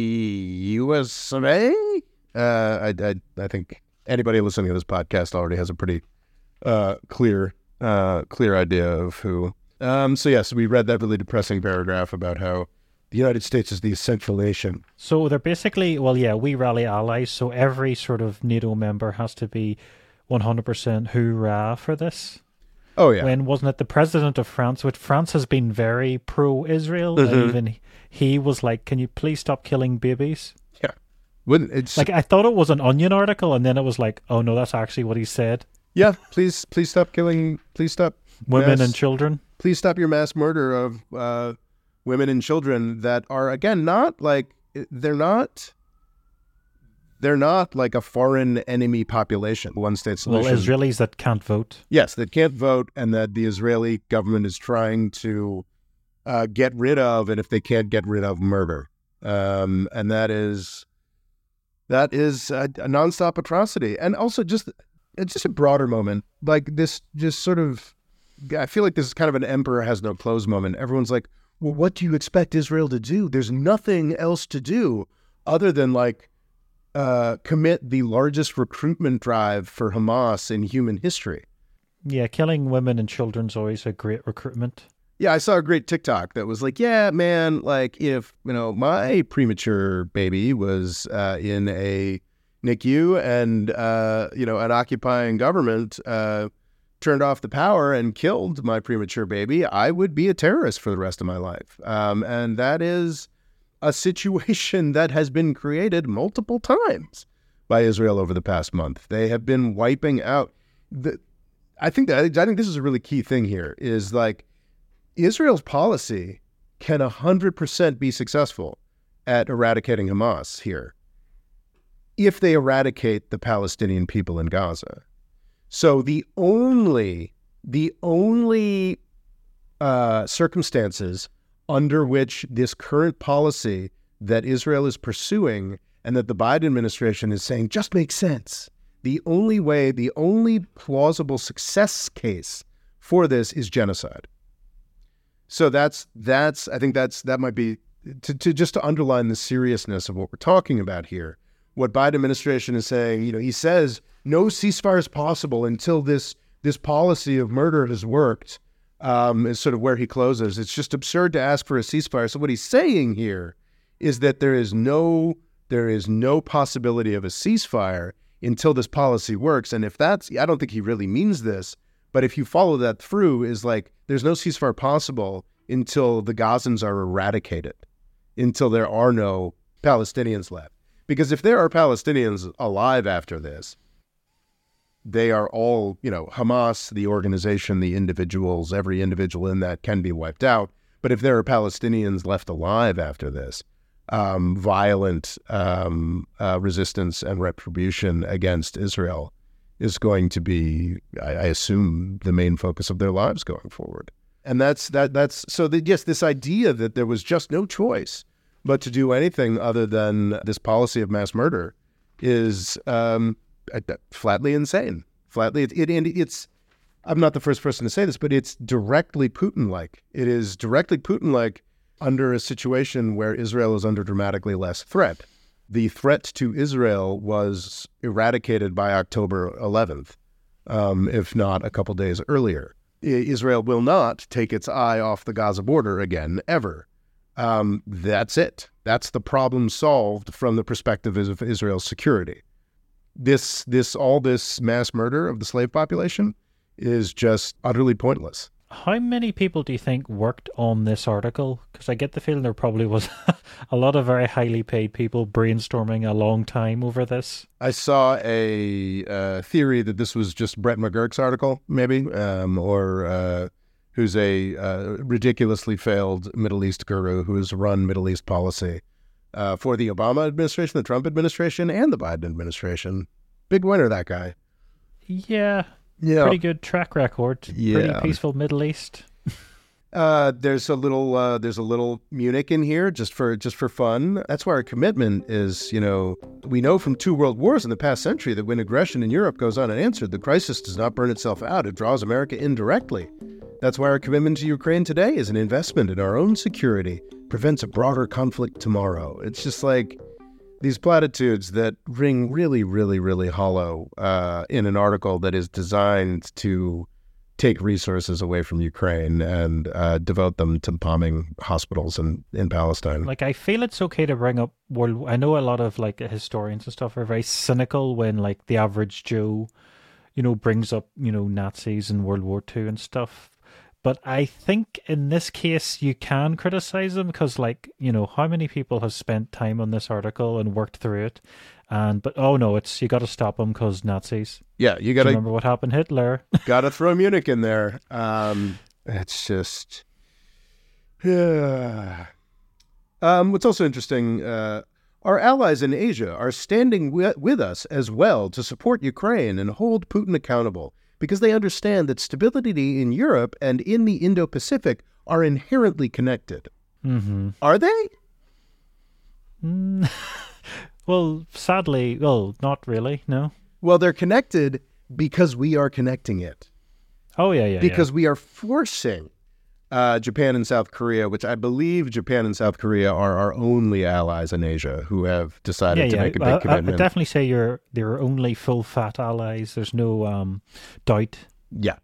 U S A? Uh, I, I, I think anybody listening to this podcast already has a pretty uh, clear, uh, clear idea of who. Um, so, yes, we read that really depressing paragraph about how the United States is the essential nation. So they're basically, well, yeah, we rally allies, so every sort of NATO member has to be one hundred percent hoorah for this. Oh, yeah. When wasn't it the president of France, which France has been very pro-Israel, mm-hmm. and even he was like, can you please stop killing babies? Yeah. Wouldn't it's like, I thought it was an Onion article, and then it was like, oh, no, that's actually what he said. Yeah, please, please stop killing, please stop. Women mass, and children. Please stop your mass murder of uh, women and children that are, again, not like, they're not, they're not like a foreign enemy population, one-state solution. Well, Israelis that can't vote. Yes, that can't vote, and that the Israeli government is trying to uh, get rid of, and if they can't get rid of, murder. Um, and that is, that is a, a nonstop atrocity. And also just, it's just a broader moment, like this just sort of, I feel like this is kind of an emperor has no clothes moment. Everyone's like, well, what do you expect Israel to do? There's nothing else to do other than like uh, commit the largest recruitment drive for Hamas in human history. Yeah, killing women and children's always a great recruitment. Yeah, I saw a great TikTok that was like, yeah, man, like if, you know, my premature baby was uh, in a N I C U and, uh, you know, an occupying government uh, turned off the power and killed my premature baby, I would be a terrorist for the rest of my life. Um, and that is a situation that has been created multiple times by Israel over the past month. They have been wiping out. The, I think that I think this is a really key thing here is like Israel's policy can one hundred percent be successful at eradicating Hamas here if they eradicate the Palestinian people in Gaza. So the only, the only uh, circumstances under which this current policy that Israel is pursuing and that the Biden administration is saying just makes sense, the only way, the only plausible success case for this is genocide. So that's, that's I think that's that might be, to, to just to underline the seriousness of what we're talking about here. What Biden administration is saying, you know, he says no ceasefire is possible until this this policy of murder has worked, um, is sort of where he closes. It's just absurd to ask for a ceasefire. So what he's saying here is that there is no there is no possibility of a ceasefire until this policy works. And if that's, I don't think he really means this, but if you follow that through, is like there's no ceasefire possible until the Gazans are eradicated, until there are no Palestinians left. Because if there are Palestinians alive after this, they are all, you know, Hamas, the organization, the individuals, every individual in that can be wiped out. But if there are Palestinians left alive after this, um, violent um, uh, resistance and retribution against Israel is going to be, I, I assume, the main focus of their lives going forward. And that's, that, that's, so that, yes, this idea that there was just no choice but to do anything other than this policy of mass murder is um, flatly insane. Flatly, it, it, it's I'm not the first person to say this, but it's directly Putin-like. It is directly Putin-like under a situation where Israel is under dramatically less threat. The threat to Israel was eradicated by October eleventh, um, if not a couple days earlier. Israel will not take its eye off the Gaza border again, ever. Um, that's it. That's the problem solved from the perspective of Israel's security. This, this, all this mass murder of the slave population is just utterly pointless. How many people do you think worked on this article? Because I get the feeling there probably was a lot of very highly paid people brainstorming a long time over this. I saw a uh, theory that this was just Brett McGurk's article, maybe, um, or uh, who's a uh, ridiculously failed Middle East guru who has run Middle East policy uh, for the Obama administration, the Trump administration, and the Biden administration. Big winner, that guy. Yeah. Yeah. Pretty good track record. Yeah. Pretty peaceful Middle East. Uh, there's a little, uh, there's a little Munich in here just for, just for fun. That's why our commitment is, you know, we know from two world wars in the past century that when aggression in Europe goes unanswered, the crisis does not burn itself out. It draws America indirectly. That's why our commitment to Ukraine today is an investment in our own security, prevents a broader conflict tomorrow. It's just like these platitudes that ring really, really, really hollow uh, in an article that is designed to take resources away from Ukraine and uh, devote them to bombing hospitals in, in Palestine. Like, I feel it's okay to bring up world. I know a lot of like historians and stuff are very cynical when like the average Joe, you know, brings up, you know, Nazis and World War Two and stuff. But I think in this case you can criticize them because, like, you know, how many people have spent time on this article and worked through it, and but oh no, it's you got to stop them because Nazis. Yeah, you got to remember what happened, Hitler. Got to throw Munich in there. Um, it's just, yeah. Um, what's also interesting, uh, our allies in Asia are standing wi- with us as well to support Ukraine and hold Putin accountable, because they understand that stability in Europe and in the Indo-Pacific are inherently connected. Mm-hmm. Are they? Mm. Well, sadly, well, not really, no. Well, they're connected because we are connecting it. Oh, yeah, yeah, Because yeah. we are forcing uh, Japan and South Korea, which I believe Japan and South Korea are our only allies in Asia who have decided yeah, to yeah. make a big I, commitment. I definitely say you're they're only full-fat allies. There's no um, doubt. Yeah.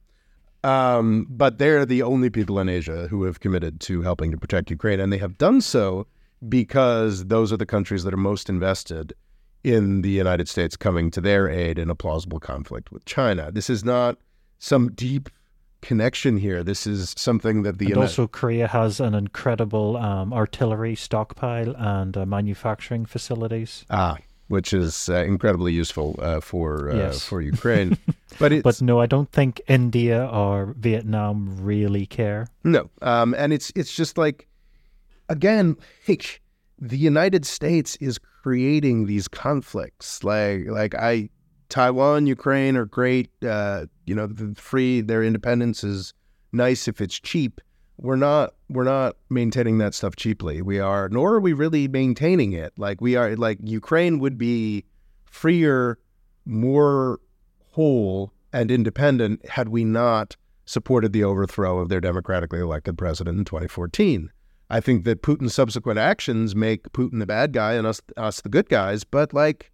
Um, but they're the only people in Asia who have committed to helping to protect Ukraine, and they have done so because those are the countries that are most invested in the United States coming to their aid in a plausible conflict with China. This is not some deep connection here. This is something that the and United... also Korea has an incredible um, artillery stockpile and uh, manufacturing facilities. Ah, which is uh, incredibly useful uh, for uh, yes. for Ukraine. But it's, but no, I don't think India or Vietnam really care. No, um, and it's it's just like, again, like, the United States is creating these conflicts. Like like I. Taiwan, Ukraine are great. Uh, you know, the free, their independence is nice if it's cheap. We're not, we're not maintaining that stuff cheaply. We are, nor are we really maintaining it. Like we are, like Ukraine would be freer, more whole and independent had we not supported the overthrow of their democratically elected president in twenty fourteen. I think that Putin's subsequent actions make Putin the bad guy and us, us the good guys. But like,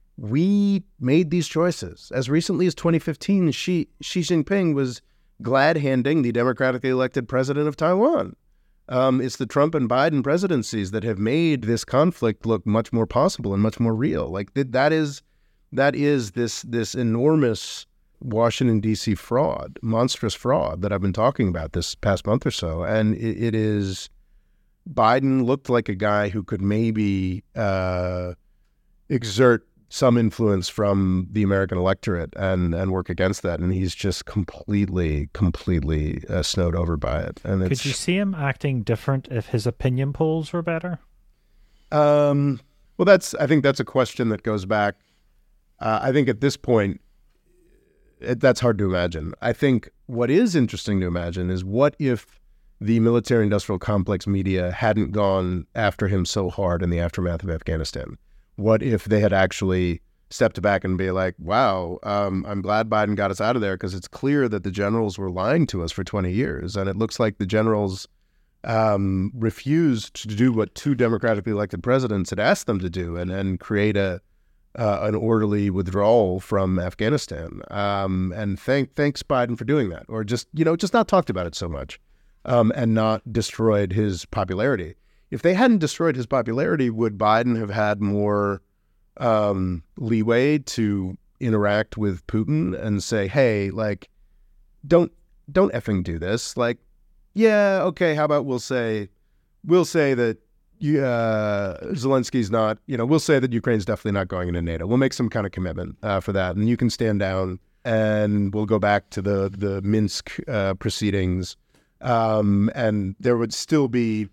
we made these choices. As recently as twenty fifteen, Xi, Xi Jinping was glad-handing the democratically elected president of Taiwan. Um, it's the Trump and Biden presidencies that have made this conflict look much more possible and much more real. Like th- that is that is this this enormous Washington, D C fraud, monstrous fraud that I've been talking about this past month or so. And it, it is, Biden looked like a guy who could maybe uh, exert some influence from the American electorate and, and work against that. And he's just completely, completely uh, snowed over by it. And it's, could you see him acting different if his opinion polls were better? Um, well, that's, I think that's a question that goes back. Uh, I think at this point, it, that's hard to imagine. I think what is interesting to imagine is what if the military-industrial complex media hadn't gone after him so hard in the aftermath of Afghanistan? What if they had actually step back and be like, wow, um, I'm glad Biden got us out of there, because it's clear that the generals were lying to us for twenty years. And it looks like the generals um, refused to do what two democratically elected presidents had asked them to do, and, and create a uh, an orderly withdrawal from Afghanistan. Um, and thank thanks Biden for doing that, or just, you know, just not talked about it so much, um, and not destroyed his popularity. If they hadn't destroyed his popularity, would Biden have had more um, leeway to interact with Putin and say, hey, like, don't, don't effing do this. Like, yeah, okay, how about we'll say, we'll say that you, uh, Zelensky's not, you know, we'll say that Ukraine's definitely not going into NATO. We'll make some kind of commitment uh, for that. And you can stand down, and we'll go back to the, the Minsk uh, proceedings. Um, and there would still be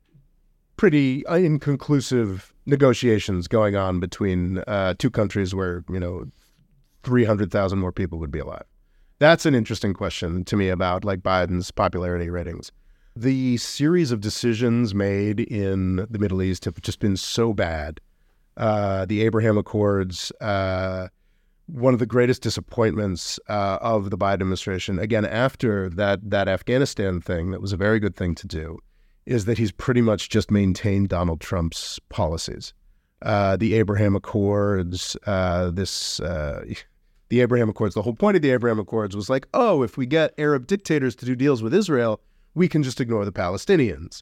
pretty inconclusive negotiations going on between uh, two countries where, you know, three hundred thousand more people would be alive. That's an interesting question to me about, like, Biden's popularity ratings. The series of decisions made in the Middle East have just been so bad. Uh, the Abraham Accords, uh, one of the greatest disappointments uh, of the Biden administration, again, after that, that Afghanistan thing, that was a very good thing to do, is that he's pretty much just maintained Donald Trump's policies. Uh, the Abraham Accords, uh, this, uh, the Abraham Accords, the whole point of the Abraham Accords was like, oh, if we get Arab dictators to do deals with Israel, we can just ignore the Palestinians.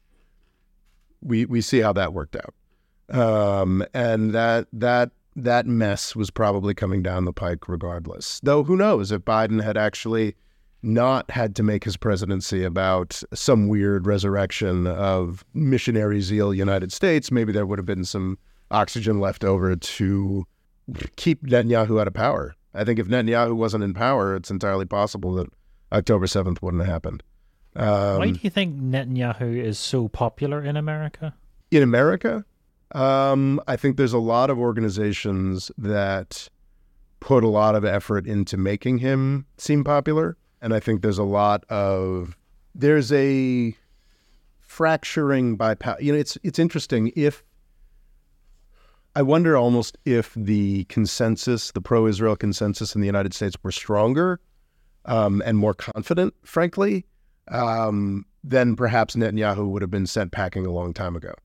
We we see how that worked out. Um, and that that that mess was probably coming down the pike regardless. Though who knows, if Biden had actually not had to make his presidency about some weird resurrection of missionary zeal United States, maybe there would have been some oxygen left over to keep Netanyahu out of power. I think if Netanyahu wasn't in power, it's entirely possible that October seventh wouldn't have happened. Um, Why do you think Netanyahu is so popular in America? In America, um, I think there's a lot of organizations that put a lot of effort into making him seem popular. And I think there's a lot of, there's a fracturing by, you know, it's it's interesting. If, I wonder almost if the consensus, the pro-Israel consensus in the United States were stronger um, and more confident, frankly, um, then perhaps Netanyahu would have been sent packing a long time ago.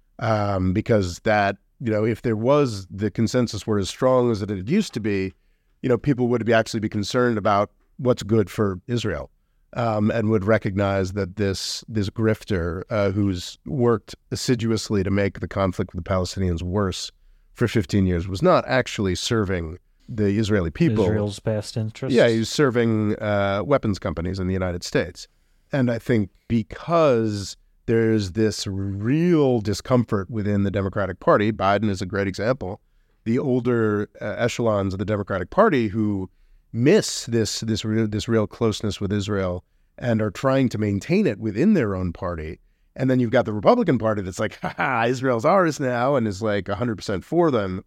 Um, because that, you know, if there was, the consensus were as strong as it used to be, you know, people would be actually be concerned about what's good for Israel, um, and would recognize that this this grifter uh, who's worked assiduously to make the conflict with the Palestinians worse for fifteen years was not actually serving the Israeli people. Israel's best interests. Yeah, he was serving uh, weapons companies in the United States. And I think because there's this real discomfort within the Democratic Party, Biden is a great example, the older uh, echelons of the Democratic Party who miss this this real, this real closeness with Israel and are trying to maintain it within their own party. And then you've got the Republican Party that's like, ha ha, Israel's ours now, and is like one hundred percent for them.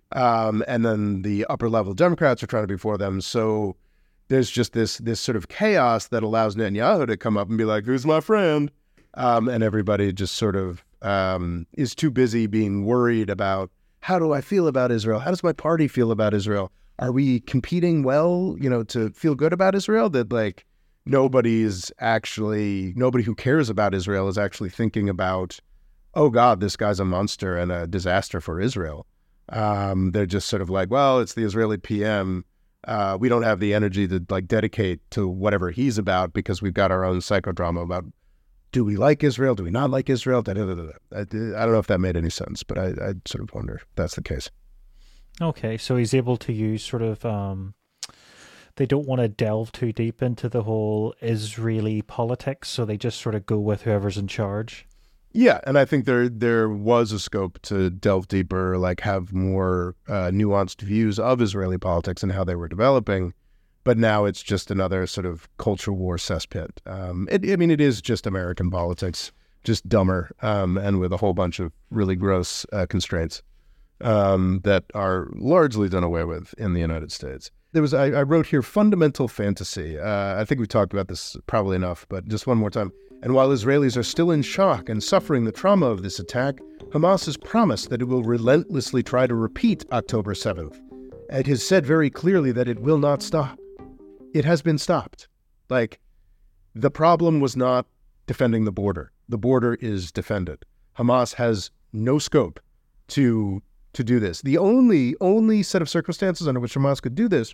Um, and then the upper level Democrats are trying to be for them. So there's just this this sort of chaos that allows Netanyahu to come up and be like, who's my friend? Um, and everybody just sort of um, is too busy being worried about, how do I feel about Israel? How does my party feel about Israel? Are we competing well, you know, to feel good about Israel? That like nobody's actually, nobody who cares about Israel is actually thinking about, oh God, this guy's a monster and a disaster for Israel. Um, they're just sort of like, well, it's the Israeli P M. Uh, we don't have the energy to like dedicate to whatever he's about because we've got our own psychodrama about, do we like Israel? Do we not like Israel? Da, da, da, da. I, I don't know if that made any sense, but I, I sort of wonder if that's the case. Okay, so he's able to use sort of, um, they don't want to delve too deep into the whole Israeli politics, so they just sort of go with whoever's in charge. Yeah, and I think there there was a scope to delve deeper, like have more uh, nuanced views of Israeli politics and how they were developing. But now it's just another sort of culture war cesspit. Um, it, I mean, it is just American politics, just dumber, um, and with a whole bunch of really gross uh, constraints um, that are largely done away with in the United States. There was, I, I wrote here, fundamental fantasy. Uh, I think we talked about this probably enough, but just one more time. And while Israelis are still in shock and suffering the trauma of this attack, Hamas has promised that it will relentlessly try to repeat October seventh. It has said very clearly that it will not stop. It has been stopped. Like, the problem was not defending the border. The border is defended. Hamas has no scope to to do this. The only only set of circumstances under which Hamas could do this,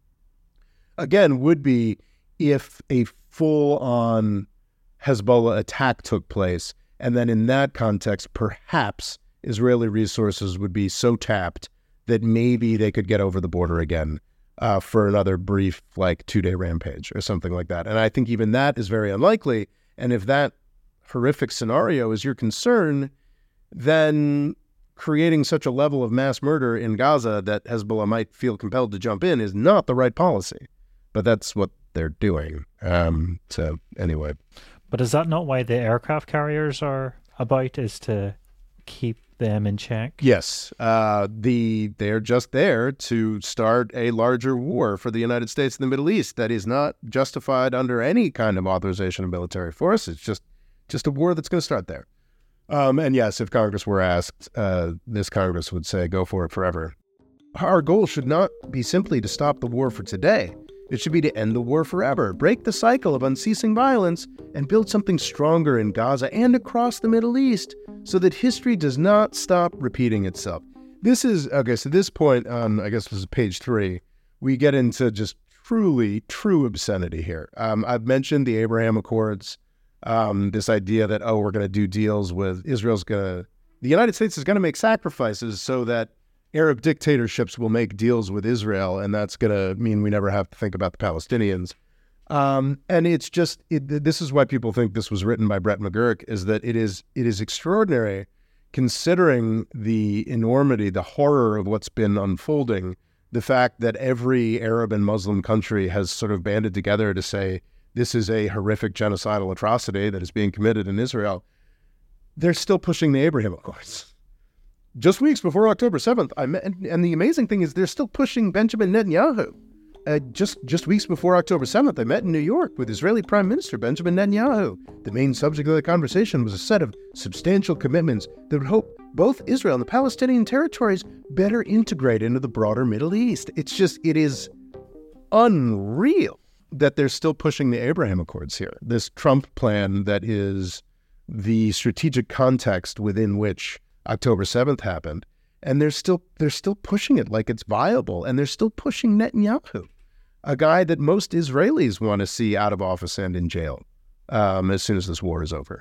again, would be if a full-on Hezbollah attack took place, and then in that context, perhaps Israeli resources would be so tapped that maybe they could get over the border again uh, for another brief, like, two-day rampage or something like that. And I think even that is very unlikely. And if that horrific scenario is your concern, then creating such a level of mass murder in Gaza that Hezbollah might feel compelled to jump in is not the right policy. But that's what they're doing. Um, so anyway. But is that not why the aircraft carriers are about, is to keep them in check? Yes. Uh, the they're just there to start a larger war for the United States in the Middle East that is not justified under any kind of authorization of military force. It's just, just a war that's going to start there. Um, and yes, if Congress were asked, uh, this Congress would say, go for it forever. Our goal should not be simply to stop the war for today. It should be to end the war forever, break the cycle of unceasing violence, and build something stronger in Gaza and across the Middle East so that history does not stop repeating itself. This is, okay, so this point on, I guess this is page three, we get into just truly, true obscenity here. Um, I've mentioned the Abraham Accords, um, this idea that, oh, we're going to do deals with, Israel's going to, the United States is going to make sacrifices so that Arab dictatorships will make deals with Israel, and that's going to mean we never have to think about the Palestinians. Um, and it's just, it, this is why people think this was written by Brett McGurk, is that it is it is extraordinary, considering the enormity, the horror of what's been unfolding, the fact that every Arab and Muslim country has sort of banded together to say this is a horrific genocidal atrocity that is being committed in Israel. They're still pushing the Abraham Accords. Just weeks before October seventh, I met, and, and the amazing thing is they're still pushing Benjamin Netanyahu. Uh, just, just weeks before October seventh, I met in New York with Israeli Prime Minister Benjamin Netanyahu. The main subject of the conversation was a set of substantial commitments that would help both Israel and the Palestinian territories better integrate into the broader Middle East. It's just, it is unreal that they're still pushing the Abraham Accords here. This Trump plan that is the strategic context within which October seventh happened, and they're still they're still pushing it like it's viable, and they're still pushing Netanyahu, a guy that most Israelis want to see out of office and in jail um, as soon as this war is over.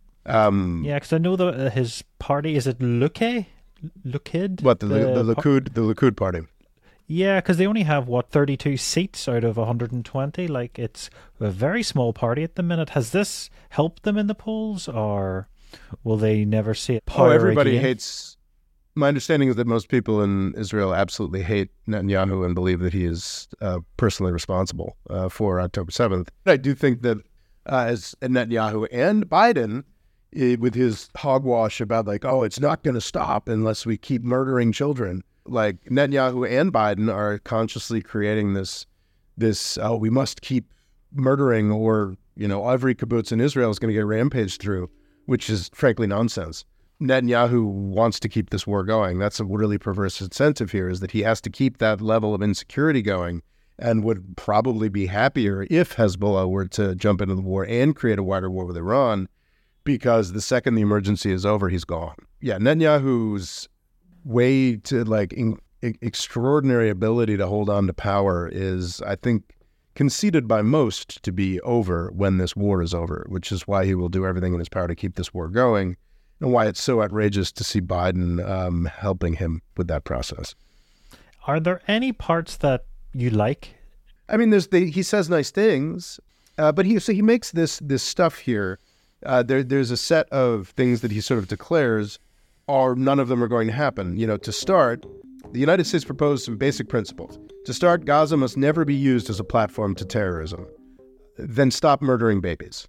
Um, yeah, because I know that uh, his party, is it Likud? Likud? What, the, the, the, the Likud the Likud party? Yeah, because they only have, what, thirty-two seats out of one hundred twenty? Like, it's a very small party at the minute. Has this helped them in the polls, or will they never see it? Oh, everybody again? hates... My understanding is that most people in Israel absolutely hate Netanyahu and believe that he is uh, personally responsible uh, for October seventh. I do think that uh, as Netanyahu and Biden, eh, with his hogwash about like, oh, it's not going to stop unless we keep murdering children, like Netanyahu and Biden are consciously creating this, this oh, we must keep murdering, or, you know, every kibbutz in Israel is going to get rampaged through, which is frankly nonsense. Netanyahu wants to keep this war going. That's a really perverse incentive here, is that he has to keep that level of insecurity going, and would probably be happier if Hezbollah were to jump into the war and create a wider war with Iran, because the second the emergency is over, he's gone. Yeah, Netanyahu's way to like in, extraordinary ability to hold on to power is, I think, conceded by most to be over when this war is over, which is why he will do everything in his power to keep this war going, and why it's so outrageous to see Biden um, helping him with that process. Are there any parts that you like? I mean, there's the, he says nice things, uh, but he so he makes this this stuff here. Uh, there there's a set of things that he sort of declares, or none of them are going to happen. You know, to start, the United States proposed some basic principles. To start, Gaza must never be used as a platform to terrorism. Then stop murdering babies.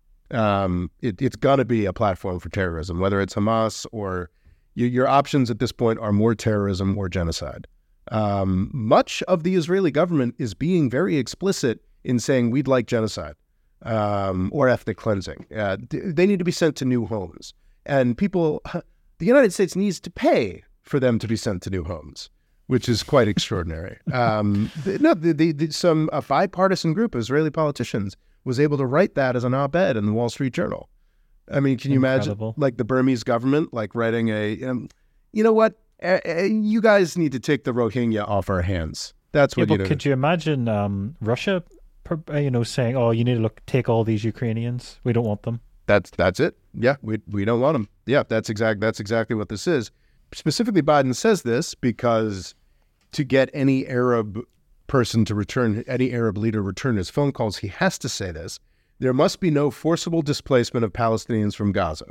Um, it, it's got to be a platform for terrorism, whether it's Hamas or you, your options at this point are more terrorism or genocide. Um, much of the Israeli government is being very explicit in saying we'd like genocide um, or ethnic cleansing. Uh, they need to be sent to new homes. And people, the United States needs to pay for them to be sent to new homes. which is quite extraordinary. Um, no, the, the, the, some a bipartisan group of Israeli politicians was able to write that as an op-ed in the Wall Street Journal. I mean, can you Incredible. imagine, like the Burmese government, like writing a, um, you know what, uh, uh, you guys need to take the Rohingya off our hands. That's Yeah, what you but do. could you imagine um, Russia, per- uh, you know, saying, "Oh, you need to look, take all these Ukrainians. We don't want them." That's that's it. Yeah, we we don't want them. Yeah, that's exact. That's exactly what this is. Specifically, Biden says this because to get any Arab person to return, any Arab leader return his phone calls, he has to say this. There must be no forcible displacement of Palestinians from Gaza.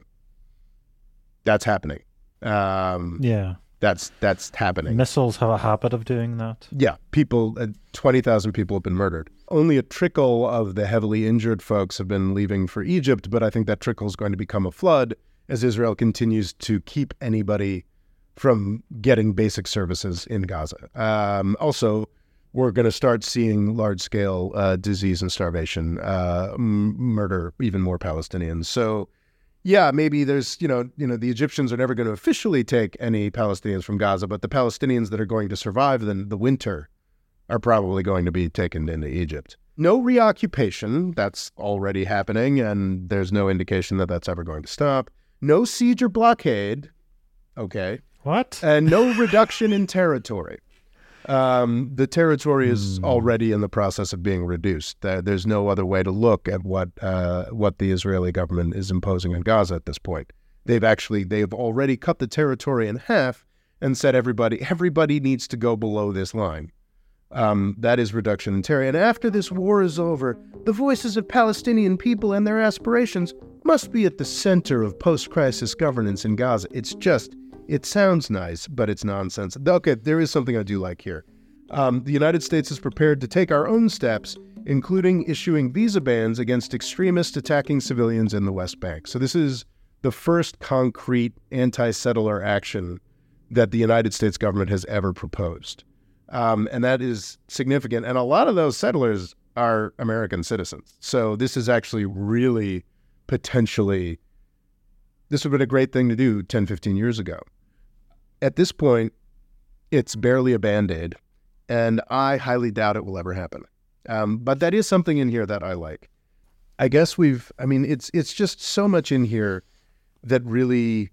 That's happening. Um, Yeah. That's that's happening. Missiles have a habit of doing that. Yeah, people, uh, twenty thousand people have been murdered. Only a trickle of the heavily injured folks have been leaving for Egypt, but I think that trickle is going to become a flood as Israel continues to keep anybody from getting basic services in Gaza. Um, also, we're going to start seeing large-scale uh, disease and starvation, uh, m- murder even more Palestinians. So, yeah, maybe there's, you know, you know, the Egyptians are never going to officially take any Palestinians from Gaza, but the Palestinians that are going to survive the, the winter are probably going to be taken into Egypt. No reoccupation, that's already happening, and there's no indication that that's ever going to stop. No siege or blockade, okay. What? And no reduction in territory. Um, the territory is Mm. already in the process of being reduced. There, there's no other way to look at what uh, what the Israeli government is imposing on Gaza at this point. They've actually they've already cut the territory in half and said everybody everybody needs to go below this line. Um, that is reduction in territory. And after this war is over, the voices of Palestinian people and their aspirations must be at the center of post-crisis governance in Gaza. It's just, it sounds nice, but it's nonsense. Okay, there is something I do like here. Um, the United States is prepared to take our own steps, including issuing visa bans against extremists attacking civilians in the West Bank. So this is the first concrete anti-settler action that the United States government has ever proposed. Um, and that is significant. And a lot of those settlers are American citizens. So this is actually really potentially, this would have been a great thing to do ten, fifteen years ago. At this point, it's barely a Band-Aid, and I highly doubt it will ever happen. Um, but that is something in here that I like. I guess we've, I mean, it's it's just so much in here that really,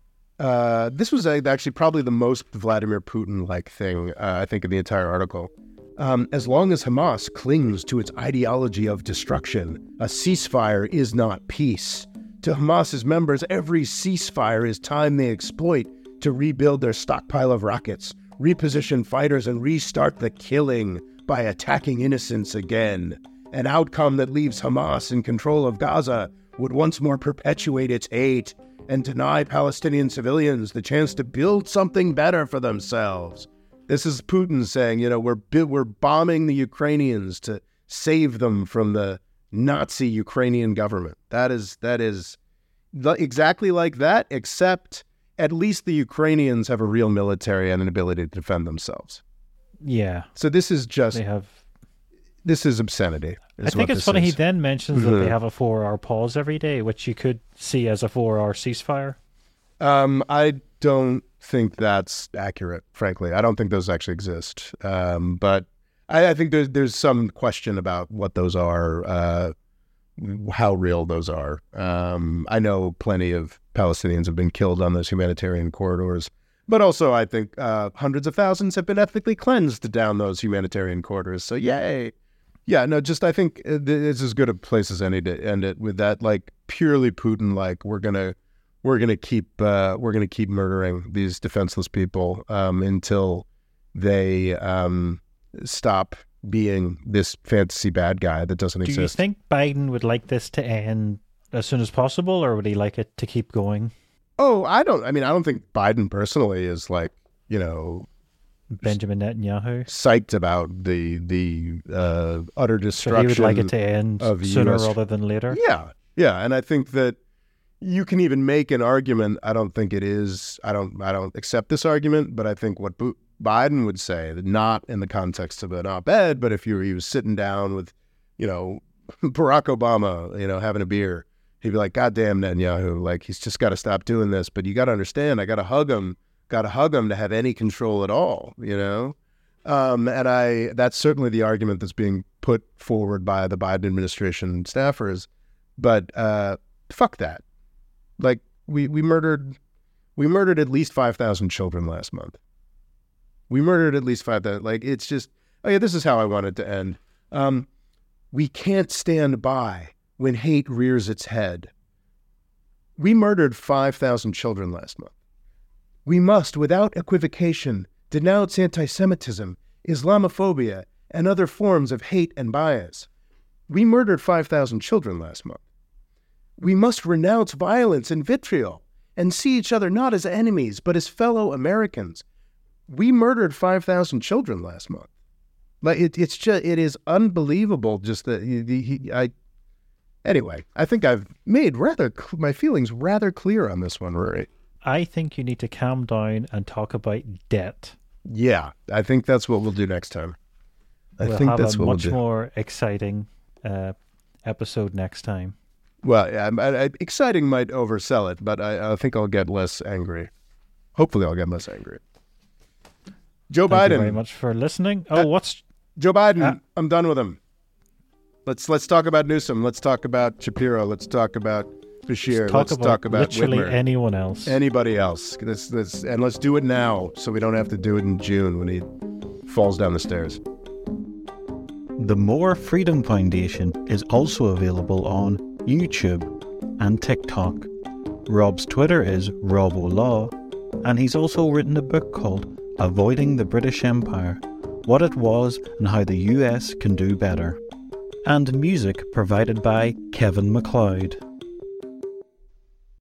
uh, this was actually probably the most Vladimir Putin-like thing, uh, I think, in the entire article. Um, as long as Hamas clings to its ideology of destruction, a ceasefire is not peace. To Hamas's members, every ceasefire is time they exploit to rebuild their stockpile of rockets, reposition fighters, and restart the killing by attacking innocents again. An outcome that leaves Hamas in control of Gaza would once more perpetuate its hate and deny Palestinian civilians the chance to build something better for themselves. This is Putin saying, you know, we're we're bombing the Ukrainians to save them from the Nazi Ukrainian government. That is that is exactly like that, except at least the Ukrainians have a real military and an ability to defend themselves. Yeah. So this is just They have. this is obscenity. I think it's funny is. he then mentions that Mhm. they have a four-hour pause every day, which you could see as a four-hour ceasefire. Um, I don't think that's accurate, frankly. I don't think those actually exist. Um, but I, I think there's there's some question about what those are, uh, how real those are. Um, I know plenty of Palestinians have been killed on those humanitarian corridors, but also I think uh, hundreds of thousands have been ethnically cleansed down those humanitarian corridors. So yay. Yeah, no, just I think it's as good a place as any to end it with that, like purely Putin, like we're gonna we're gonna keep uh, we're gonna keep murdering these defenseless people um, until they um, stop being this fantasy bad guy that doesn't Do exist. you think Biden would like this to end as soon as possible, or would he like it to keep going? Oh, I don't. I mean, I don't think Biden personally is like you know Benjamin Netanyahu. psyched about the the uh, utter So destruction. he would like it to end of sooner U S rather than later. Yeah, yeah, and I think that you can even make an argument. I don't think it is. I don't. I don't accept this argument, but I think what Bu- Biden would say, not in the context of an op-ed, but if you were, he was sitting down with, you know, Barack Obama, you know, having a beer, he'd be like, "God damn Netanyahu, like he's just got to stop doing this." But you got to understand, I got to hug him got to hug them to have any control at all, you know? Um, and I that's certainly the argument that's being put forward by the Biden administration staffers. But uh, fuck that. Like, we, we murdered we murdered at least five thousand children last month. We murdered at least five thousand. Like, it's just, oh yeah, this is how I want it to end. Um, we can't stand by when hate rears its head. We murdered five thousand children last month. We must, without equivocation, denounce anti-Semitism, Islamophobia, and other forms of hate and bias. We murdered five thousand children last month. We must renounce violence and vitriol and see each other not as enemies, but as fellow Americans. We murdered five thousand children last month. Like, it, it's just, it is unbelievable just that he, he, I, anyway, I think I've made rather, my feelings rather clear on this one, Rory. I think you need to calm down and talk about debt. Yeah, I think that's what we'll do next time. I we'll think have that's a what much we'll do. more exciting uh, episode next time. Well, yeah, I, I, exciting might oversell it, but I, I think I'll get less angry. Hopefully I'll get less angry. Joe Thank Biden. you very much for listening. Oh, Uh, what's... Joe Biden, Uh, I'm done with him. Let's let's talk about Newsom. Let's talk about Shapiro. Let's talk about Bashir. Talk let's about talk about literally Whitmer. anyone else. Anybody else. This, this, and let's do it now so we don't have to do it in June when he falls down the stairs. The More Freedom Foundation is also available on YouTube and TikTok. Rob's Twitter is RobOLaw, and he's also written a book called Avoiding the British Empire, What It Was and How the U S Can Do Better. And music provided by Kevin MacLeod.